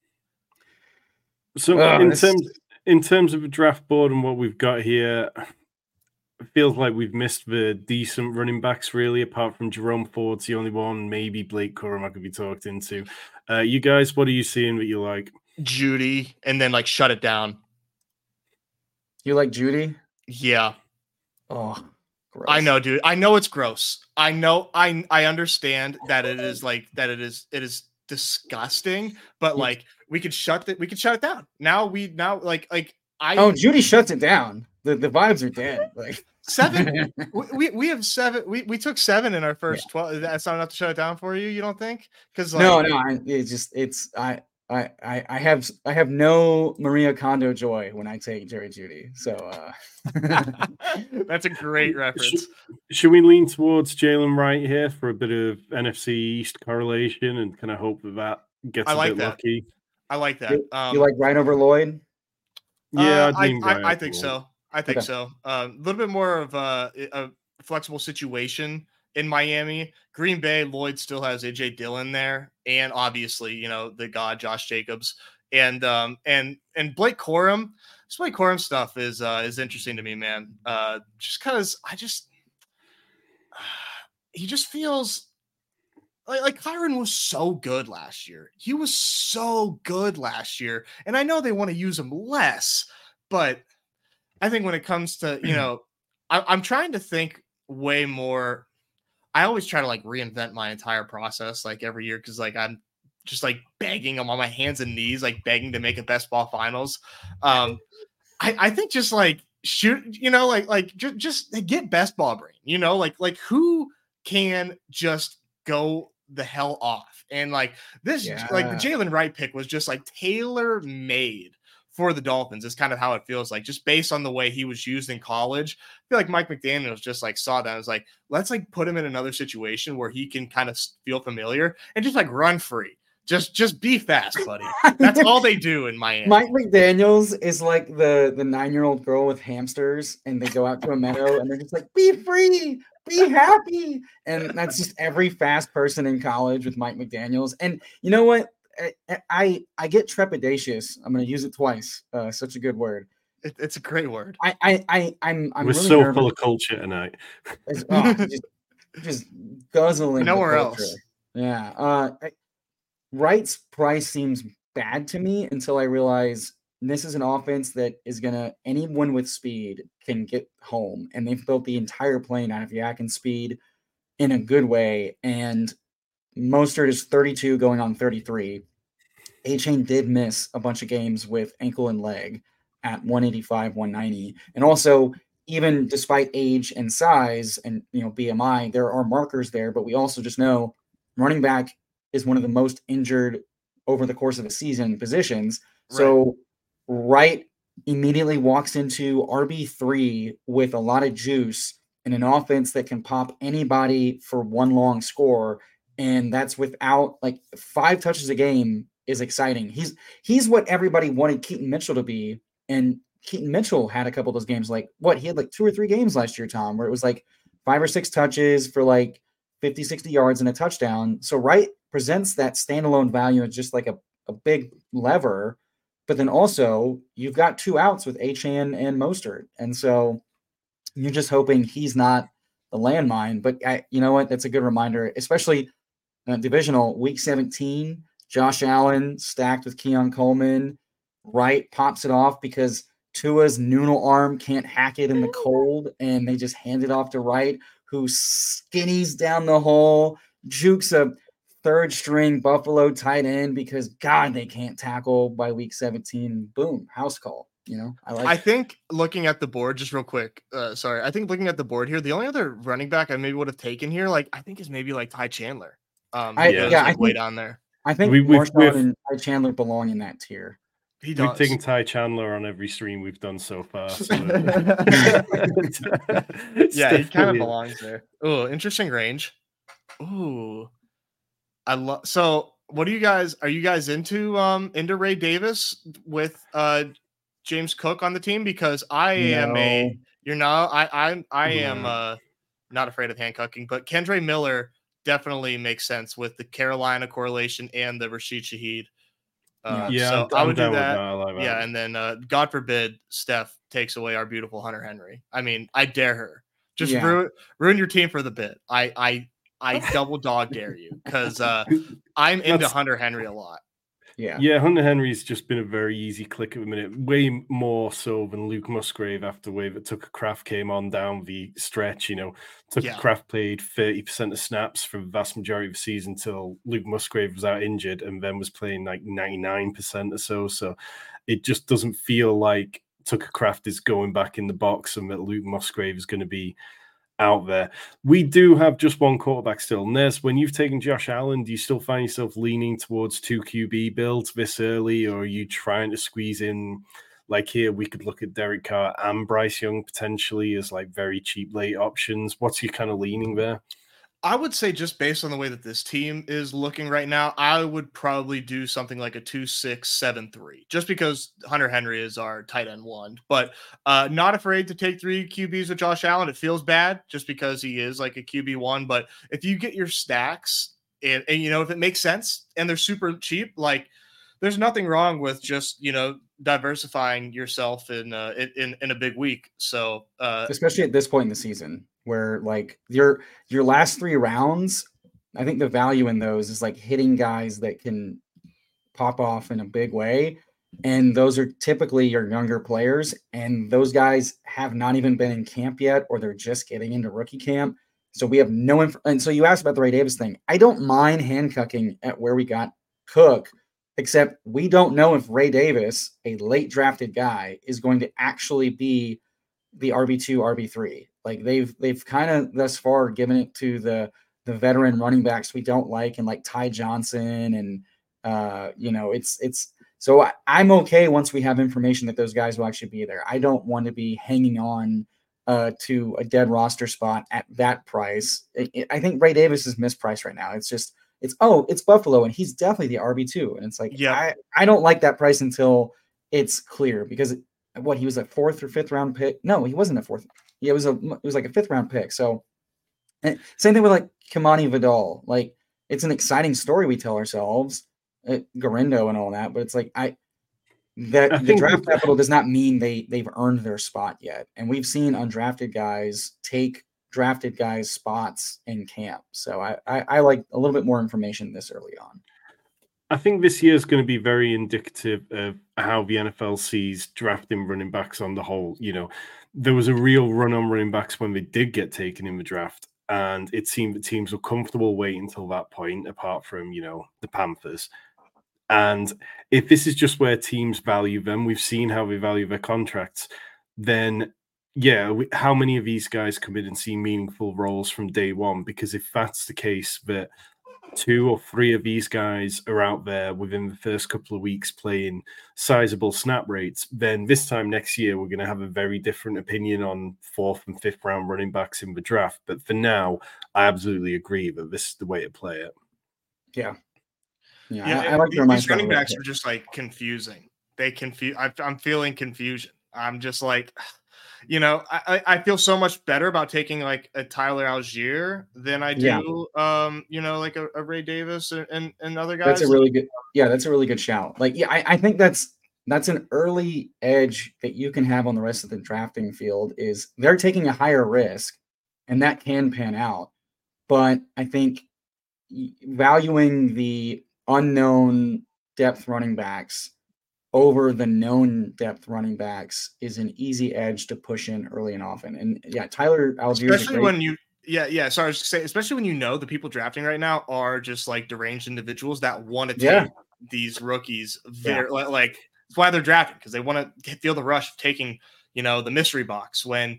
So in terms of a draft board and what we've got here, it feels like we've missed the decent running backs, really, apart from Jerome Ford's the only one, maybe Blake Corum I could be talked into. You guys, what are you seeing that you like? Judy, and then like shut it down. You like Judy? Yeah. Oh, gross. I know, dude. I know it's gross. I know. I understand that it is like that. It is disgusting. But like we could shut it down. Judy shuts it down. The vibes are dead. Like 7. we have 7. We took 7 in our first 12. That's not enough to shut it down for you. You don't think? Because I have no Maria Kondo joy when I take Jerry Jeudy. So that's a great reference. Should we lean towards Jalen Wright here for a bit of NFC East correlation and kind of hope that gets a bit lucky? I like that. You like Wright over Lloyd? Yeah, I think so. I think so. A little bit more of a flexible situation in Miami. Green Bay, Lloyd still has AJ Dillon there, and obviously, the god Josh Jacobs and Blake Corum. This Blake Corum stuff is interesting to me, man. Just because he just feels like Kyron was so good last year. He was so good last year, and I know they want to use him less, but I think when it comes to I'm trying to think way more. I always try to like reinvent my entire process like every year because like I'm just like begging them on my hands and knees, like begging to make a best ball finals. I think just like shoot, just get best ball brain, like who can just go the hell off and like this, like the Jalen Wright pick was just like tailor made for the Dolphins is kind of how it feels like, just based on the way he was used in college. I feel like Mike McDaniels just like saw that. I was like, let's like put him in another situation where he can kind of feel familiar and just like run free. Just be fast, buddy. That's all they do in Miami. Mike McDaniels is like the 9-year-old girl with hamsters, and they go out to a meadow and they're just like, be free, be happy. And that's just every fast person in college with Mike McDaniels. And you know what? I get trepidatious. I'm going to use it twice. Such a good word. It's a great word. I'm We're really so nervous. full of culture tonight. Just guzzling nowhere else. Yeah. Wright's price seems bad to me until I realize this is an offense that is gonna anyone with speed can get home, and they've built the entire plane out of yak and speed in a good way. And Mostert is 32 going on 33. A-Chain did miss a bunch of games with ankle and leg at 185, 190. And also, even despite age and size and BMI, there are markers there, but we also just know running back is one of the most injured over the course of a season positions. Right. So Wright immediately walks into RB3 with a lot of juice in an offense that can pop anybody for one long score. And that's without like 5 touches a game is exciting. He's what everybody wanted Keaton Mitchell to be. And Keaton Mitchell had a couple of those games. He had like 2 or 3 games last year, Tom, where it was like 5 or 6 touches for like 50, 60 yards and a touchdown. So Wright presents that standalone value as just like a big lever. But then also you've got 2 outs with A-Chain and Mostert. And so you're just hoping he's not the landmine. But you know what? That's a good reminder, especially divisional week 17, Josh Allen stacked with Keon Coleman. Wright pops it off because Tua's noodle arm can't hack it in the cold, and they just hand it off to Wright, who skinnies down the hole, jukes a 3rd string Buffalo tight end because God, they can't tackle by week 17. Boom, house call. I think looking at the board just real quick. I think looking at the board here, the only other running back I maybe would have taken here, I think is maybe like Ty Chandler. I think way down there. I think Marshawn and Ty Chandler belong in that tier. We've taken Ty Chandler on every stream we've done so far. So. Yeah, he kind of belongs there. Oh, interesting range. Ooh, so What are you guys into Ray Davis with James Cook on the team? Because I am not afraid of handcuffing, but Kendre Miller definitely makes sense with the Carolina correlation and the Rashid Shaheed. So I would do that. I like that. Yeah, and then God forbid Steph takes away our beautiful Hunter Henry. I mean, I dare her. Just ruin your team for the bit. I double dog dare you because I'm into Hunter Henry a lot. Yeah, Hunter Henry's just been a very easy click at the minute, way more so than Luke Musgrave after the way that Tucker Kraft came on down the stretch. Tucker Kraft played 30% of snaps for the vast majority of the season until Luke Musgrave was out injured and then was playing like 99% or so. So it just doesn't feel like Tucker Kraft is going back in the box and that Luke Musgrave is going to be out there. We do have just one quarterback still. Nez, when you've taken Josh Allen, do you still find yourself leaning towards 2 QB builds this early, or are you trying to squeeze in, like here, we could look at Derek Carr and Bryce Young potentially as like very cheap late options? What's your kind of leaning there? I would say just based on the way that this team is looking right now, I would probably do something like a 2-6-7-3, just because Hunter Henry is our tight end 1. But not afraid to take 3 QBs with Josh Allen. It feels bad just because he is like a QB 1. But if you get your stacks and if it makes sense and they're super cheap, like there's nothing wrong with just diversifying yourself in a big week. So especially at this point in the season, where like your last 3 rounds, I think the value in those is like hitting guys that can pop off in a big way. And those are typically your younger players. And those guys have not even been in camp yet, or they're just getting into rookie camp. So we have no and so you asked about the Ray Davis thing. I don't mind handcuffing at where we got Cook, except we don't know if Ray Davis, a late drafted guy, is going to actually be the RB2, RB3. Like they've kind of thus far given it to the veteran running backs we don't like, and like Ty Johnson, and it's so I'm okay once we have information that those guys will actually be there. I don't want to be hanging on to a dead roster spot at that price. I think Ray Davis is mispriced right now. It's Buffalo and he's definitely the RB2, and it's like I don't like that price until it's clear, because he was a 4th or 5th round pick. No, he wasn't a 4th. Yeah, it was like a 5th round pick. So same thing with like Kimani Vidal. Like it's an exciting story we tell ourselves, Garindo and all that, but it's like the draft capital does not mean they've earned their spot yet. And we've seen undrafted guys take drafted guys' spots in camp. So I like a little bit more information this early on. I think this year is going to be very indicative of how the NFL sees drafting running backs on the whole. There was a real run on running backs when they did get taken in the draft, and it seemed that teams were comfortable waiting until that point, apart from, the Panthers. And if this is just where teams value them, we've seen how they value their contracts, then how many of these guys come in and see meaningful roles from day one? Because if that's the case, that 2 or 3 of these guys are out there within the first couple of weeks playing sizable snap rates, then this time next year, we're going to have a very different opinion on 4th and 5th round running backs in the draft. But for now, I absolutely agree that this is the way to play it. Yeah. I like these running backs are just like confusing. I'm feeling confusion. I'm just like, I feel so much better about taking like a Tyler Algier than I do, like a Ray Davis and other guys. That's a really good shout. Like, I think that's an early edge that you can have on the rest of the drafting field, is they're taking a higher risk, and that can pan out. But I think valuing the unknown depth running backs over the known depth running backs is an easy edge to push in early and often. And Tyler Algier, especially when you sorry, I was just saying, especially when the people drafting right now are just like deranged individuals that want to take these rookies like that's why they're drafting, because they want to feel the rush of taking the mystery box, when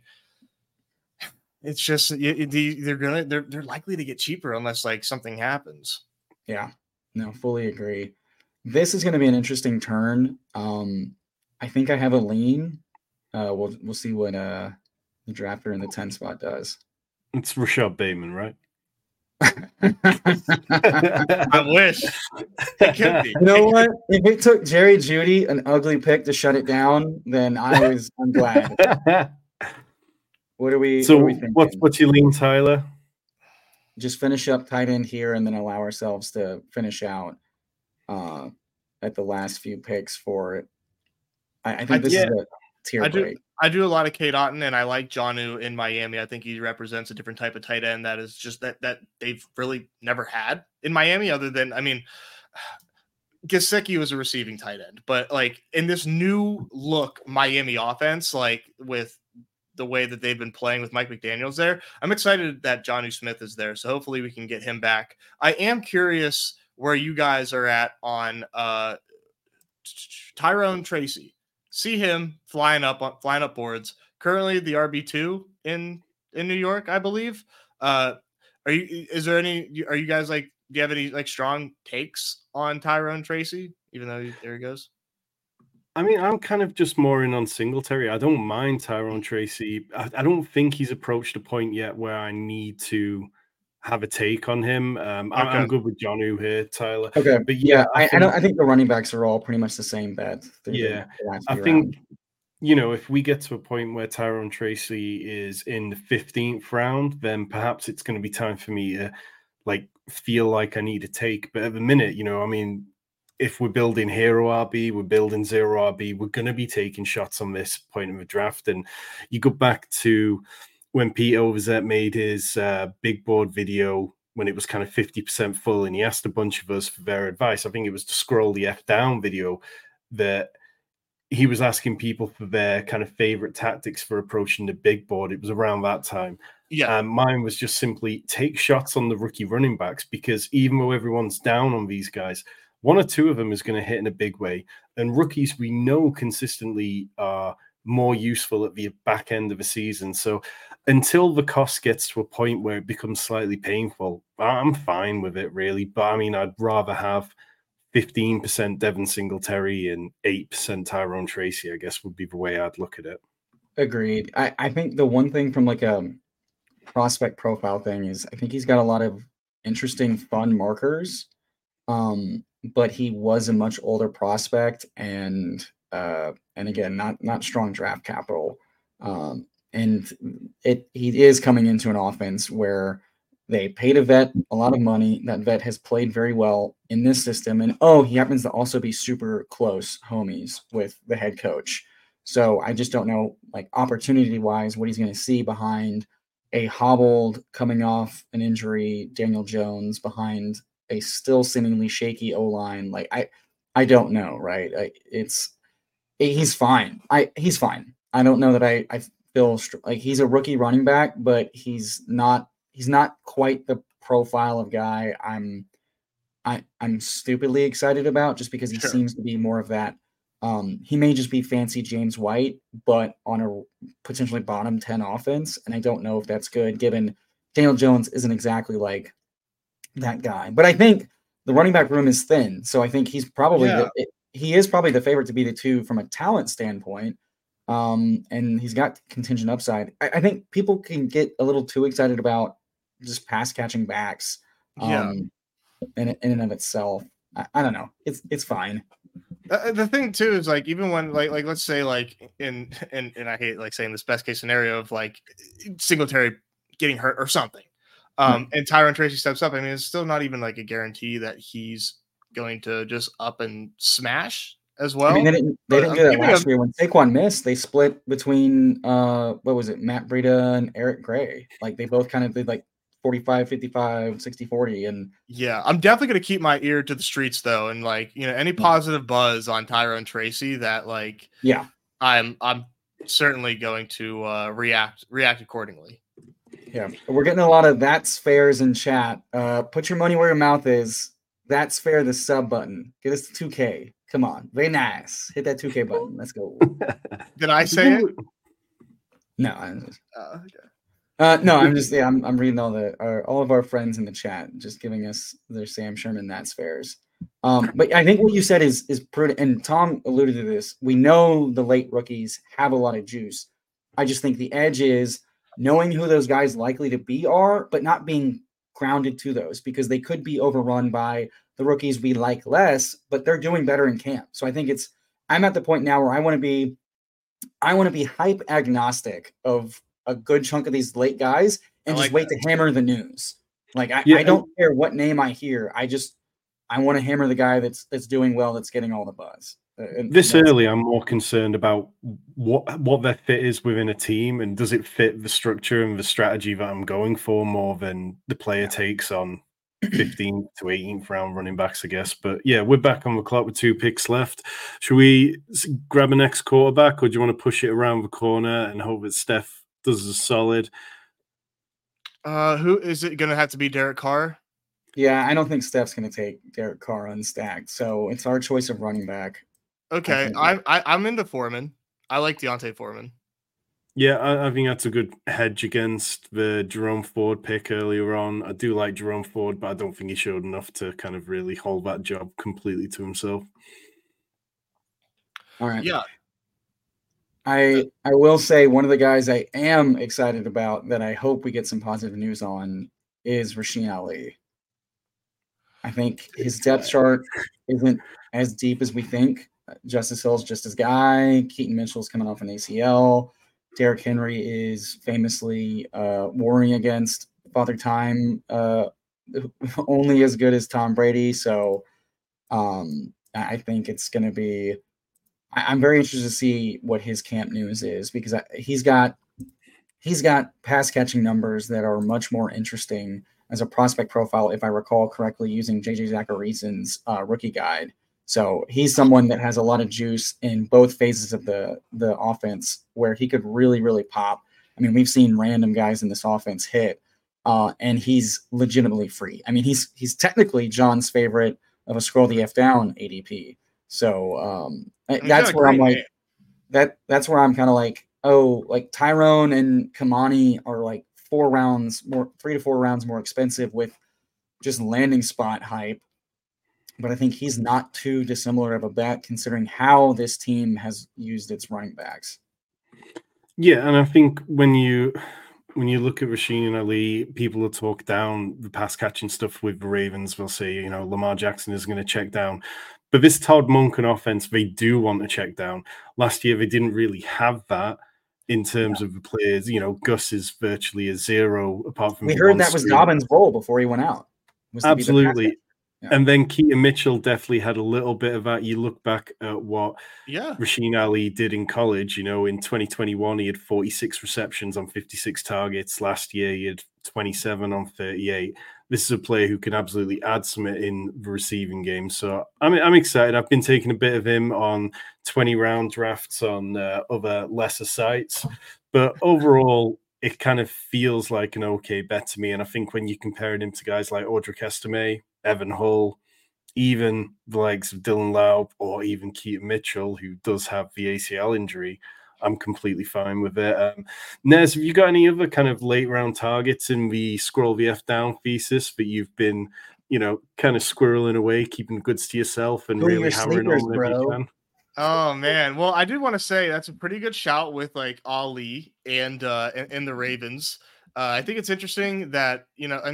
it's just they're likely to get cheaper unless like something happens. No, fully agree. This is going to be an interesting turn. I think I have a lean. We'll see what the drafter in the 10 spot does. It's Rashad Bateman, right? I wish it could be. You know what? If it took Jerry Jeudy an ugly pick to shut it down, then I'm glad. What are we thinking? What's your lean, Tyler? Just finish up tight end here and then allow ourselves to finish out at the last few picks for it. I think this is a tier break. I do a lot of Cade Otton, and I like Jonnu in Miami. I think he represents a different type of tight end that is just that they've really never had in Miami, other than, I mean, Gesicki was a receiving tight end, but like in this new look Miami offense, like with the way that they've been playing with Mike McDaniels there, I'm excited that Jonnu Smith is there. So hopefully we can get him back. I am curious where you guys are at on Tyrone Tracy. See him flying up boards. Currently the RB2 in New York, I believe. Are you guys like, do you have any like strong takes on Tyrone Tracy, even though there he goes? I mean, I'm kind of just more in on Singletary. I don't mind Tyrone Tracy. I don't think he's approached a point yet where I need to have a take on him. I'm good with Jonnu here, Tyler. Okay, but I think the running backs are all pretty much the same bet. I think if we get to a point where Tyrone Tracy is in the 15th round, then perhaps it's going to be time for me to like feel like I need a take. But at the minute, I mean, if we're building hero RB, we're building zero RB, we're going to be taking shots on this point of the draft. And you go back to when Pete Overzet made his big board video when it was kind of 50% full, and he asked a bunch of us for their advice. I think it was the scroll the F down video that he was asking people for their kind of favorite tactics for approaching the big board. It was around that time. Yeah. Mine was just simply take shots on the rookie running backs, because even though everyone's down on these guys, one or two of them is going to hit in a big way. And rookies, we know consistently are more useful at the back end of a season. So until the cost gets to a point where it becomes slightly painful, I'm fine with it, really. But I mean, I'd rather have 15% Devin Singletary and 8% Tyrone Tracy, I guess, would be the way I'd look at it. Agreed. I think the one thing from like a prospect profile thing is I think he's got a lot of interesting, fun markers. But he was a much older prospect and again, not strong draft capital. And he is coming into an offense where they paid a vet a lot of money. That vet has played very well in this system. And he happens to also be super close homies with the head coach. So I just don't know, like opportunity wise, what he's going to see behind a hobbled, coming off an injury Daniel Jones, behind a still seemingly shaky O-line. Like I don't know, right? He's fine. He's fine. I don't know that I feel like he's a rookie running back, but he's not quite the profile of guy I'm stupidly excited about, just because he seems to be more of that. He may just be fancy James White, but on a potentially bottom 10 offense. And I don't know if that's good, given Daniel Jones isn't exactly like that guy. But I think the running back room is thin. So I think he's probably he is probably the favorite to be the two from a talent standpoint. And he's got contingent upside. I think people can get a little too excited about just pass catching backs. In and of itself. I don't know. It's fine. The thing too is like, even when like let's say like in I hate like saying this, best case scenario of like Singletary getting hurt or something, and Tyrone Tracy steps up. I mean, it's still not even like a guarantee that he's going to just up and smash as well. I mean, they didn't do that last year when Saquon missed. They split between what was it, Matt Breida and Eric Gray. Like they both kind of did like 45, 55, 60, 40. And yeah, I'm definitely going to keep my ear to the streets though. And like, any positive buzz on Tyrone Tracy that like, I'm certainly going to react accordingly. Yeah. We're getting a lot of that's fairs in chat. Put your money where your mouth is. That's fair. The sub button. Get us to 2K. Come on. Very nice. Hit that 2K button. Let's go. Did I say it? No. No, I'm just I'm reading all of our friends in the chat just giving us their Sam Sherman that's fairs. But I think what you said is prudent, and Tom alluded to this. We know the late rookies have a lot of juice. I just think the edge is knowing who those guys likely to be are, but not being grounded to those because they could be overrun by the rookies we like less, but they're doing better in camp. So I think I'm at the point now where I want to be hype agnostic of a good chunk of these late guys and just wait to hammer the news. Like I don't care what name I hear. I want to hammer the guy that's doing well, that's getting all the buzz. This early, I'm more concerned about what their fit is within a team, and does it fit the structure and the strategy that I'm going for more than the player takes on 15th to 18th round running backs, I guess. But yeah, we're back on the clock with 2 picks left. Should we grab a next quarterback, or do you want to push it around the corner and hope that Steph does a solid? Who is it going to have to be? Derek Carr? Yeah, I don't think Steph's going to take Derek Carr unstacked, so it's our choice of running back. Okay, I'm into Foreman. I like D'Onta Foreman. Yeah, I think that's a good hedge against the Jerome Ford pick earlier on. I do like Jerome Ford, but I don't think he showed enough to kind of really hold that job completely to himself. All right. Yeah. I will say one of the guys I am excited about that I hope we get some positive news on is Rasheen Ali. I think his depth chart isn't as deep as we think. Justice Hill's just his guy. Keaton Mitchell's coming off an ACL. Derrick Henry is famously warring against Father Time, only as good as Tom Brady. So I think it's going to be – I'm very interested to see what his camp news is because he's got pass catching numbers that are much more interesting as a prospect profile, if I recall correctly, using JJ Zacharyason's rookie guide. So he's someone that has a lot of juice in both phases of the offense where he could really, really pop. I mean, we've seen random guys in this offense hit, and he's legitimately free. I mean, he's technically John's favorite of a scroll the F down ADP. So that's where I'm like, that's where I'm kind of like, oh, like Tyrone and Kamani are like 3 to 4 rounds more expensive with just landing spot hype. But I think he's not too dissimilar of a bet considering how this team has used its running backs. Yeah, and I think when you look at Rasheen Ali, people will talk down the pass catching stuff with the Ravens. They'll say, Lamar Jackson is going to check down. But this Todd Monken offense, they do want to check down. Last year, they didn't really have that in terms of the players. Gus is virtually a zero apart from. We heard that was Dobbins' role before he went out. Absolutely. And then Keaton Mitchell definitely had a little bit of that. You look back at what Rasheen Ali did in college. In 2021, he had 46 receptions on 56 targets. Last year, he had 27 on 38. This is a player who can absolutely add something in the receiving game. So I'm excited. I've been taking a bit of him on 20-round drafts on other lesser sites. But overall, it kind of feels like an okay bet to me. And I think when you compare him to guys like Audric Estime, Evan Hull, even the likes of Dylan Laub, or even Keaton Mitchell, who does have the ACL injury, I'm completely fine with it. Nez, have you got any other kind of late round targets in the scroll the F down thesis that you've been, kind of squirreling away, keeping goods to yourself and really hammering on whenever you can? Oh man, well, I did want to say that's a pretty good shout with like Ali and the Ravens. I think it's interesting that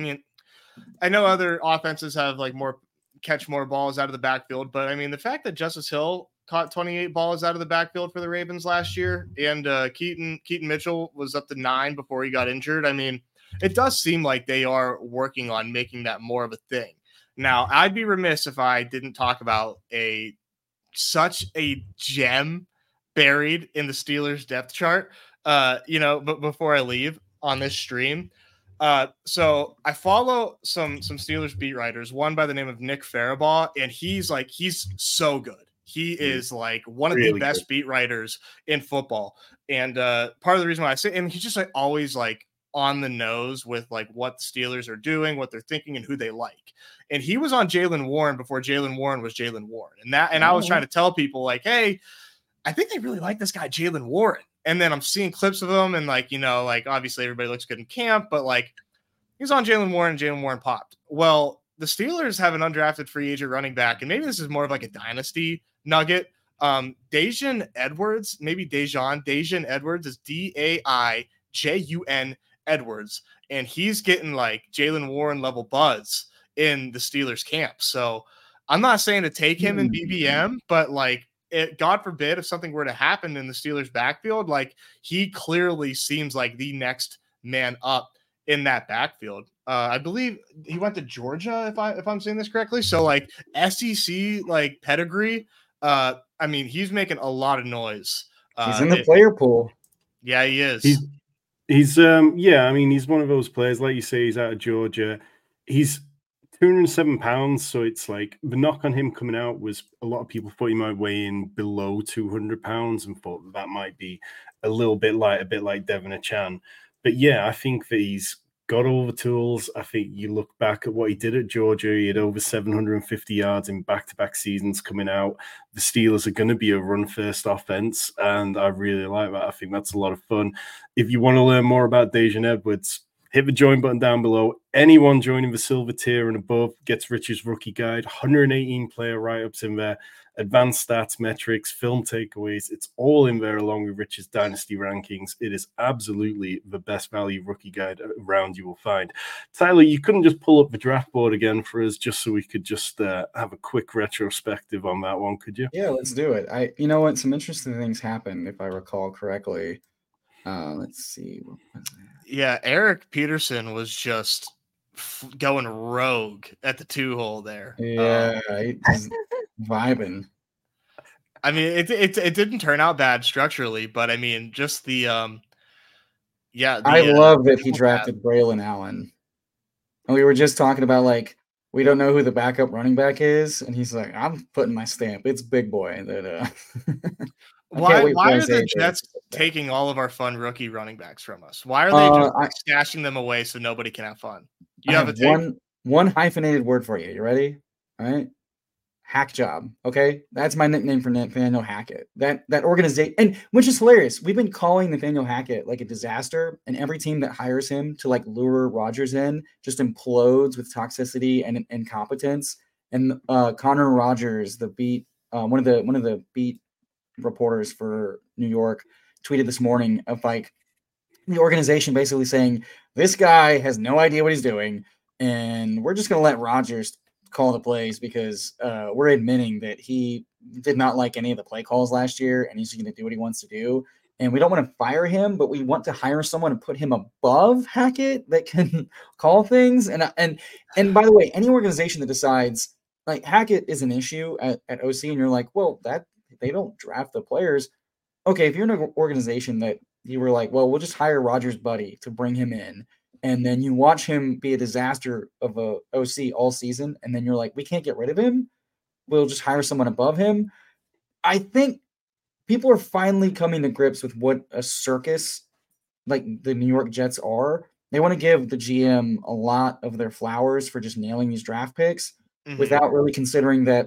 I know other offenses have like catch more balls out of the backfield, but I mean the fact that Justice Hill caught 28 balls out of the backfield for the Ravens last year, and Keaton Mitchell was up to 9 before he got injured. I mean, it does seem like they are working on making that more of a thing. Now, I'd be remiss if I didn't talk about such a gem buried in the Steelers depth chart, but before I leave on this stream. So I follow some Steelers beat writers, one by the name of Nick Farabaugh, and he's so good. He is like one of the best beat writers in football. And part of the reason why I say him, he's just like always like on the nose with like what the Steelers are doing, what they're thinking, and who they like. And he was on Jaylen Warren before Jaylen Warren was Jaylen Warren. And I was trying to tell people like, hey, I think they really like this guy, Jaylen Warren. And then I'm seeing clips of him and like obviously everybody looks good in camp, but like he's on Jaylen Warren popped. Well, the Steelers have an undrafted free agent running back, and maybe this is more of like a dynasty nugget. Daijun Edwards is DAIJUN Edwards, and he's getting like Jaylen Warren level buzz in the Steelers camp. So I'm not saying to take him in BBM, but like, God forbid if something were to happen in the Steelers backfield, like he clearly seems like the next man up in that backfield. I believe he went to Georgia, if I'm saying this correctly. So like SEC like pedigree. I mean, he's making a lot of noise. He's in the player pool. Yeah, he is. He's yeah, I mean, he's one of those players, like you say, he's out of Georgia. He's 207 pounds, so it's like the knock on him coming out was a lot of people thought he might weigh in below 200 pounds and thought that might be a little bit light, a bit like Devin Achan. But yeah, I think that he's got all the tools. I think you look back at what he did at Georgia, he had over 750 yards in back-to-back seasons coming out. The Steelers are going to be a run-first offense, and I really like that. I think that's a lot of fun. If you want to learn more about Daijun Edwards, hit the join button down below. Anyone joining the silver tier and above gets Rich's rookie guide, 118 player write-ups in there, advanced stats, metrics, film takeaways. It's all in there along with Rich's dynasty rankings. It is absolutely the best value rookie guide around you will find. Tyler, you couldn't just pull up the draft board again for us just so we could just have a quick retrospective on that one, could you? Yeah, let's do it. You know what? Some interesting things happened, if I recall correctly. Let's see. Yeah, Eric Peterson was just going rogue at the 2-hole there. Yeah, he's vibing. I mean, it didn't turn out bad structurally, but I mean, just the I love that he drafted Braylon Allen. And we were just talking about like we don't know who the backup running back is, and he's like, I'm putting my stamp. It's big boy. That Why are the Jets taking all of our fun rookie running backs from us? Why are they just stashing them away so nobody can have fun? You have one hyphenated word for you. You ready? All right. Hack job. Okay. That's my nickname for Nathaniel Hackett. That organization, and which is hilarious. We've been calling Nathaniel Hackett like a disaster, and every team that hires him to like lure Rodgers in just implodes with toxicity and incompetence. And Connor Rogers, the beat, one of the beat reporters for New York, tweeted this morning of like the organization basically saying this guy has no idea what he's doing, and we're just going to let Rodgers call the plays because we're admitting that he did not like any of the play calls last year, and he's just going to do what he wants to do. And we don't want to fire him, but we want to hire someone and put him above Hackett that can call things. And by the way, any organization that decides like Hackett is an issue at OC, and you're like, well, that they don't draft the players. Okay, if you're in an organization that you were like, well, we'll just hire Rodgers' buddy to bring him in, and then you watch him be a disaster of a OC all season, and then you're like, we can't get rid of him. We'll just hire someone above him. I think people are finally coming to grips with what a circus like the New York Jets are. They want to give the GM a lot of their flowers for just nailing these draft picks without really considering that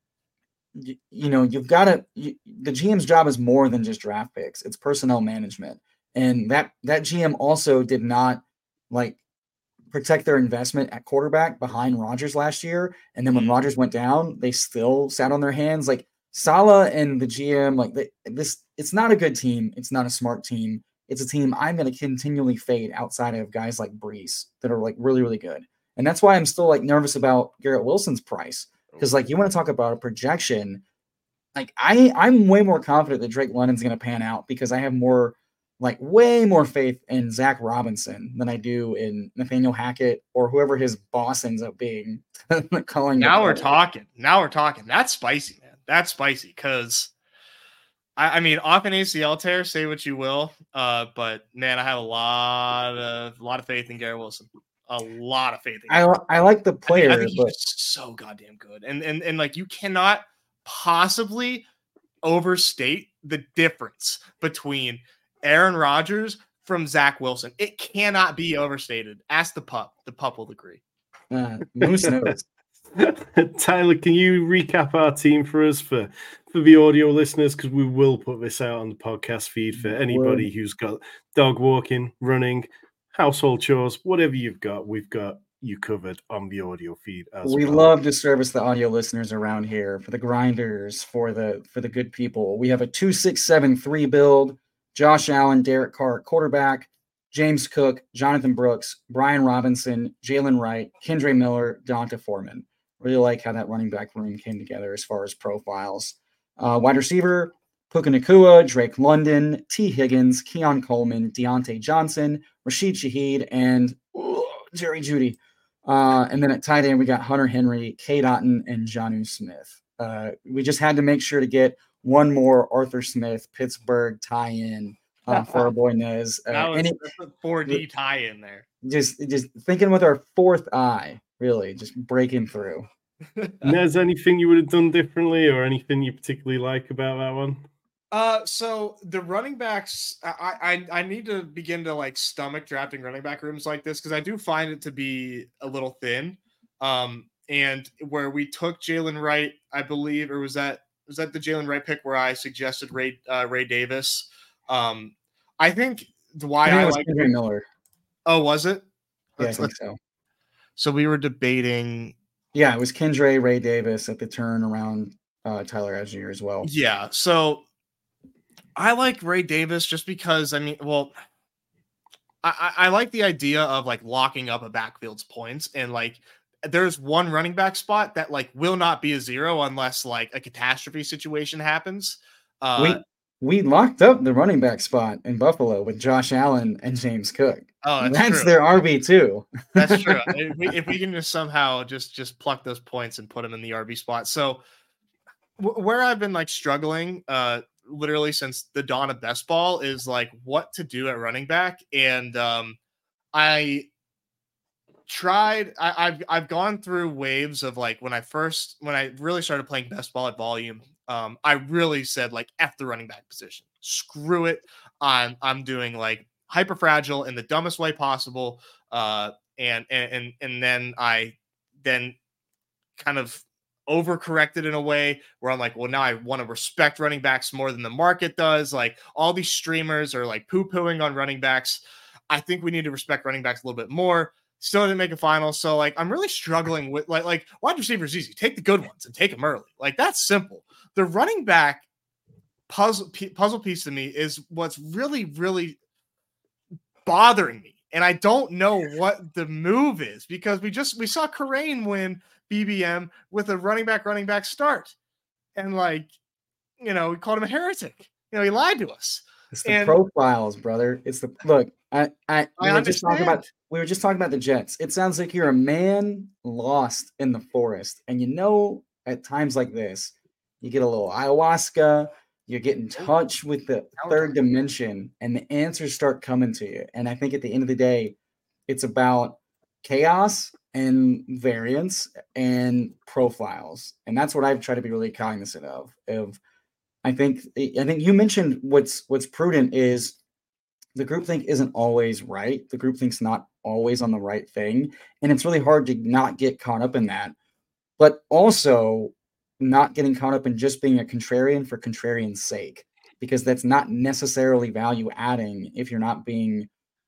you've got to the GM's job is more than just draft picks. It's personnel management. And that GM also did not like protect their investment at quarterback behind Rodgers last year. And then when Rodgers went down, they still sat on their hands. Like Saleh and the GM, like it's not a good team. It's not a smart team. It's a team I'm going to continually fade outside of guys like Brees that are like really, really good. And that's why I'm still like nervous about Garrett Wilson's price. Because like you want to talk about a projection, like I'm way more confident that Drake London's going to pan out because I have way more faith in Zach Robinson than I do in Nathaniel Hackett or whoever his boss ends up being. Now we're talking. That's spicy, man. That's spicy because I mean, off an ACL tear, say what you will, but man, I have a lot of faith in Garrett Wilson. A lot of faith in him. I like the player, I think he's so goddamn good. And like you cannot possibly overstate the difference between Aaron Rodgers from Zach Wilson. It cannot be overstated. Ask the pup. The pup will agree. Moose knows. Tyler, can you recap our team for us for the audio listeners? Because we will put this out on the podcast feed for anybody who's got dog walking, running, household chores, whatever you've got, we've got you covered on the audio feed as we well. love to service the audio listeners around here, for the grinders, for the good people. We have a 2-6-7-3 build. Josh Allen, Derek Carr, quarterback. James Cook, Jonathan Brooks, Brian Robinson, Jalen Wright, Kendre Miller, Donta Foreman. Really like how that running back room came together as far as profiles. Wide receiver, Puka Nacua, Drake London, T. Higgins, Keon Coleman, Deontay Johnson, Rashid Shaheed, and Jerry Jeudy. And then at tight end, we got Hunter Henry, Cade Otton, and Jonnu Smith. We just had to make sure to get one more Arthur Smith, Pittsburgh tie-in for our boy Nez. That's a 4D tie-in there. Just thinking with our fourth eye, really, just breaking through. Nez, anything you would have done differently or anything you particularly like about that one? So the running backs, I need to begin to like stomach drafting running back rooms like this because I do find it to be a little thin. And where we took Jalen Wright, I believe, or was that the Jalen Wright pick where I suggested Ray Davis? I think why I like Kendre Miller. Oh, was it? Yeah, I think so. So we were debating. Yeah, it was Kendre, Ray Davis at the turn around Tyler Algier as well. Yeah, so I like Ray Davis just because, I mean, well, I like the idea of like locking up a backfield's points and like there's one running back spot that like will not be a zero unless like a catastrophe situation happens. We locked up the running back spot in Buffalo with Josh Allen and James Cook. Oh, that's their RB2. That's true. If we can just somehow just pluck those points and put them in the RB spot. So where I've been like struggling, literally since the dawn of best ball is like what to do at running back. And I've gone through waves of like when I really started playing best ball at volume, I really said like F the running back position. Screw it. I'm doing like hyper fragile in the dumbest way possible. And then I kind of overcorrected in a way where I'm like, well, now I want to respect running backs more than the market does. Like all these streamers are like poo-pooing on running backs. I think we need to respect running backs a little bit more. Still didn't make a final. So like, I'm really struggling with like wide receiver is easy. Take the good ones and take them early. Like that's simple. The running back puzzle piece to me is what's really, really bothering me. And I don't know what the move is because we saw Kerrane win BBM with a running back start. And like, we called him a heretic. He lied to us. It's the profiles, brother. It's the look. We were just talking about the Jets. It sounds like you're a man lost in the forest. And at times like this, you get a little ayahuasca, you get in touch with the third dimension, and the answers start coming to you. And I think at the end of the day, it's about chaos and variance and profiles. And that's what I've tried to be really cognizant of. I think you mentioned what's prudent is the groupthink isn't always right. The groupthink's not always on the right thing. And it's really hard to not get caught up in that. But also not getting caught up in just being a contrarian for contrarian's sake, because that's not necessarily value adding if you're not being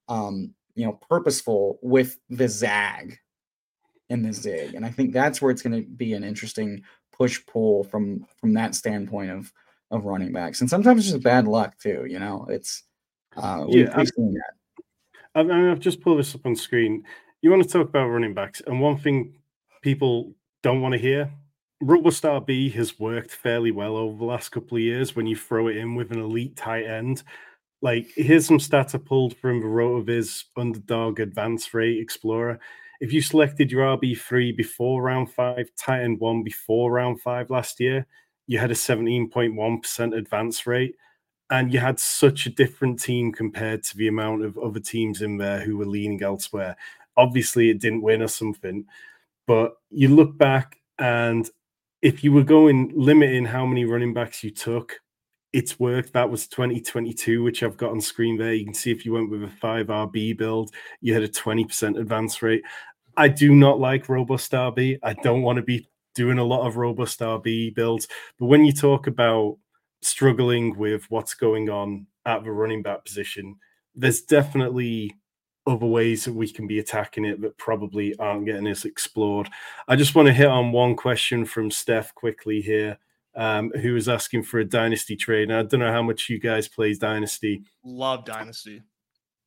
purposeful with the zag and the zig. And I think that's where it's going to be an interesting push-pull from that standpoint of running backs. And sometimes it's just bad luck too, it's we've seen that. I've just pulled this up on screen. You want to talk about running backs, and one thing people don't want to hear, Robust RB has worked fairly well over the last couple of years when you throw it in with an elite tight end. Like, here's some stats I pulled from the RotoViz Underdog Advanced Rate Explorer. If you selected your RB3 before round 5, tight end 1 before round 5 last year, you had a 17.1% advance rate. And you had such a different team compared to the amount of other teams in there who were leaning elsewhere. Obviously, it didn't win or something. But you look back, and if you were going limiting how many running backs you took, it's worked. That was 2022, which I've got on screen there. You can see if you went with a 5 RB build, you had a 20% advance rate. I do not like Robust RB. I don't want to be doing a lot of Robust RB builds. But when you talk about struggling with what's going on at the running back position, there's definitely other ways that we can be attacking it that probably aren't getting as explored. I just want to hit on one question from Steph quickly here, who was asking for a Dynasty trade. And I don't know how much you guys play Dynasty. Love Dynasty.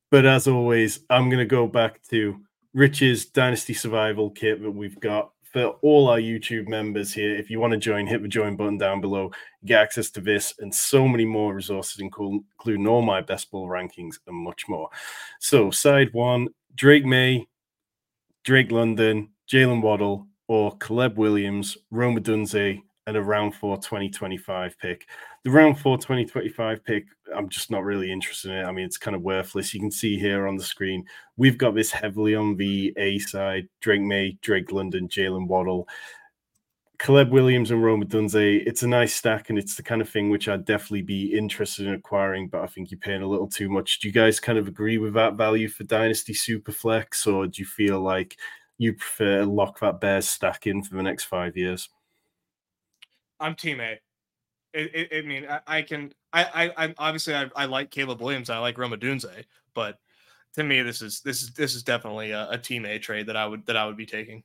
But as always, I'm going to go back to Rich's Dynasty Survival Kit that we've got for all our YouTube members here. If you want to join, hit the join button down below. You get access to this and so many more resources, including all my best ball rankings and much more. So side one, Drake May, Drake London, Jalen Waddle, or Caleb Williams, Rome Odunze, and a round 4 2025 pick. The round 4 2025 pick, I'm just not really interested in it. I mean, it's kind of worthless. You can see here on the screen, we've got this heavily on the A side: Drake May, Drake London, Jalen Waddle, Caleb Williams, and Rome Odunze. It's a nice stack, and it's the kind of thing which I'd definitely be interested in acquiring, but I think you're paying a little too much. Do you guys kind of agree with that value for Dynasty Superflex, or do you feel like you prefer to lock that Bears stack in for the next 5 years? I'm Team A. I mean, I obviously I like Caleb Williams. I like Rome Odunze, but to me, this is definitely a Team A trade that I would be taking.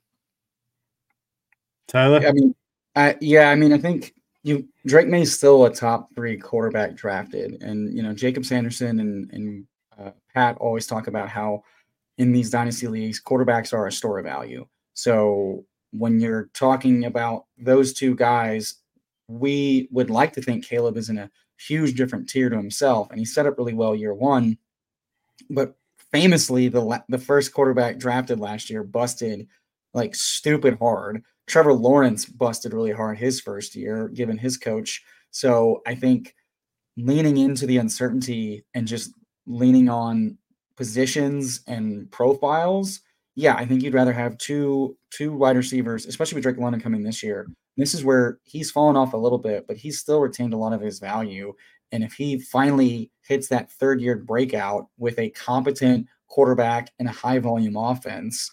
Tyler? I mean, I think Drake May is still a top 3 quarterback drafted, and Jacob Sanderson and Pat always talk about how in these dynasty leagues, quarterbacks are a store of value. So when you're talking about those two guys, we would like to think Caleb is in a huge different tier to himself, and he set up really well year one. But famously, the first quarterback drafted last year busted like stupid hard. Trevor Lawrence busted really hard his first year, given his coach. So I think leaning into the uncertainty and just leaning on positions and profiles, yeah, I think you'd rather have two wide receivers, especially with Drake London coming this year. This is where he's fallen off a little bit, but he's still retained a lot of his value. And if he finally hits that third-year breakout with a competent quarterback and a high-volume offense,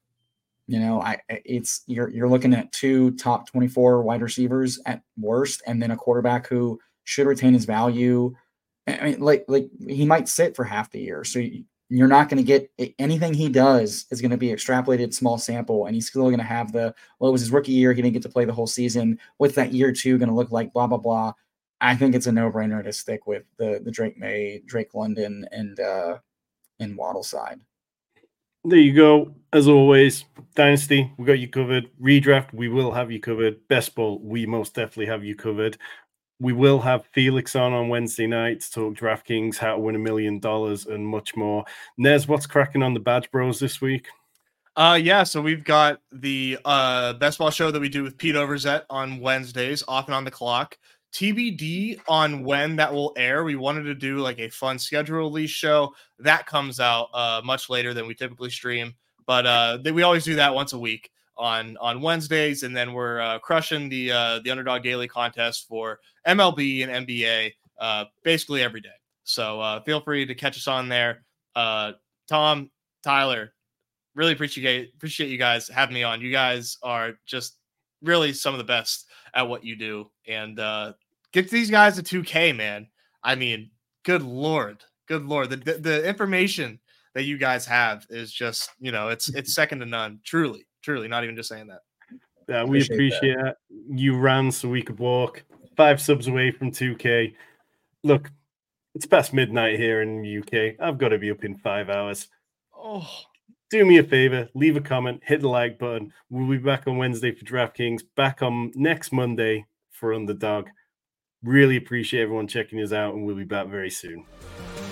you're looking at 2 top 24 wide receivers at worst, and then a quarterback who should retain his value. I mean, like he might sit for half the year, so you're not going to get anything he does is going to be extrapolated small sample, and he's still going to have it was his rookie year. He didn't get to play the whole season. What's that year 2 going to look like? Blah, blah, blah. I think it's a no-brainer to stick with the Drake May, Drake London, and Waddle side. There you go. As always, Dynasty, we got you covered. Redraft, we will have you covered. Best Ball, we most definitely have you covered. We will have Felix on Wednesday night to talk DraftKings, how to win $1 million, and much more. Nez, what's cracking on the Badge Bros this week? So we've got the Best Ball show that we do with Pete Overzet on Wednesdays, off and on the clock. TBD on when that will air. We wanted to do like a fun schedule release show that comes out much later than we typically stream, but we always do that once a week on Wednesdays, and then we're crushing the Underdog Daily contest for MLB and NBA basically every day. So feel free to catch us on there. Tom, Tyler, really appreciate you guys having me on. You guys are just really some of the best at what you do, and get these guys to 2K, man. I mean, good lord, the information that you guys have is just, it's second to none. Truly, not even just saying that. Yeah, we appreciate that. You ran so we could walk 5 subs away from 2K. Look, it's past midnight here in the UK. I've got to be up in 5 hours. Oh, do me a favor, leave a comment, hit the like button. We'll be back on Wednesday for DraftKings, back on next Monday for Underdog. Really appreciate everyone checking us out, and we'll be back very soon.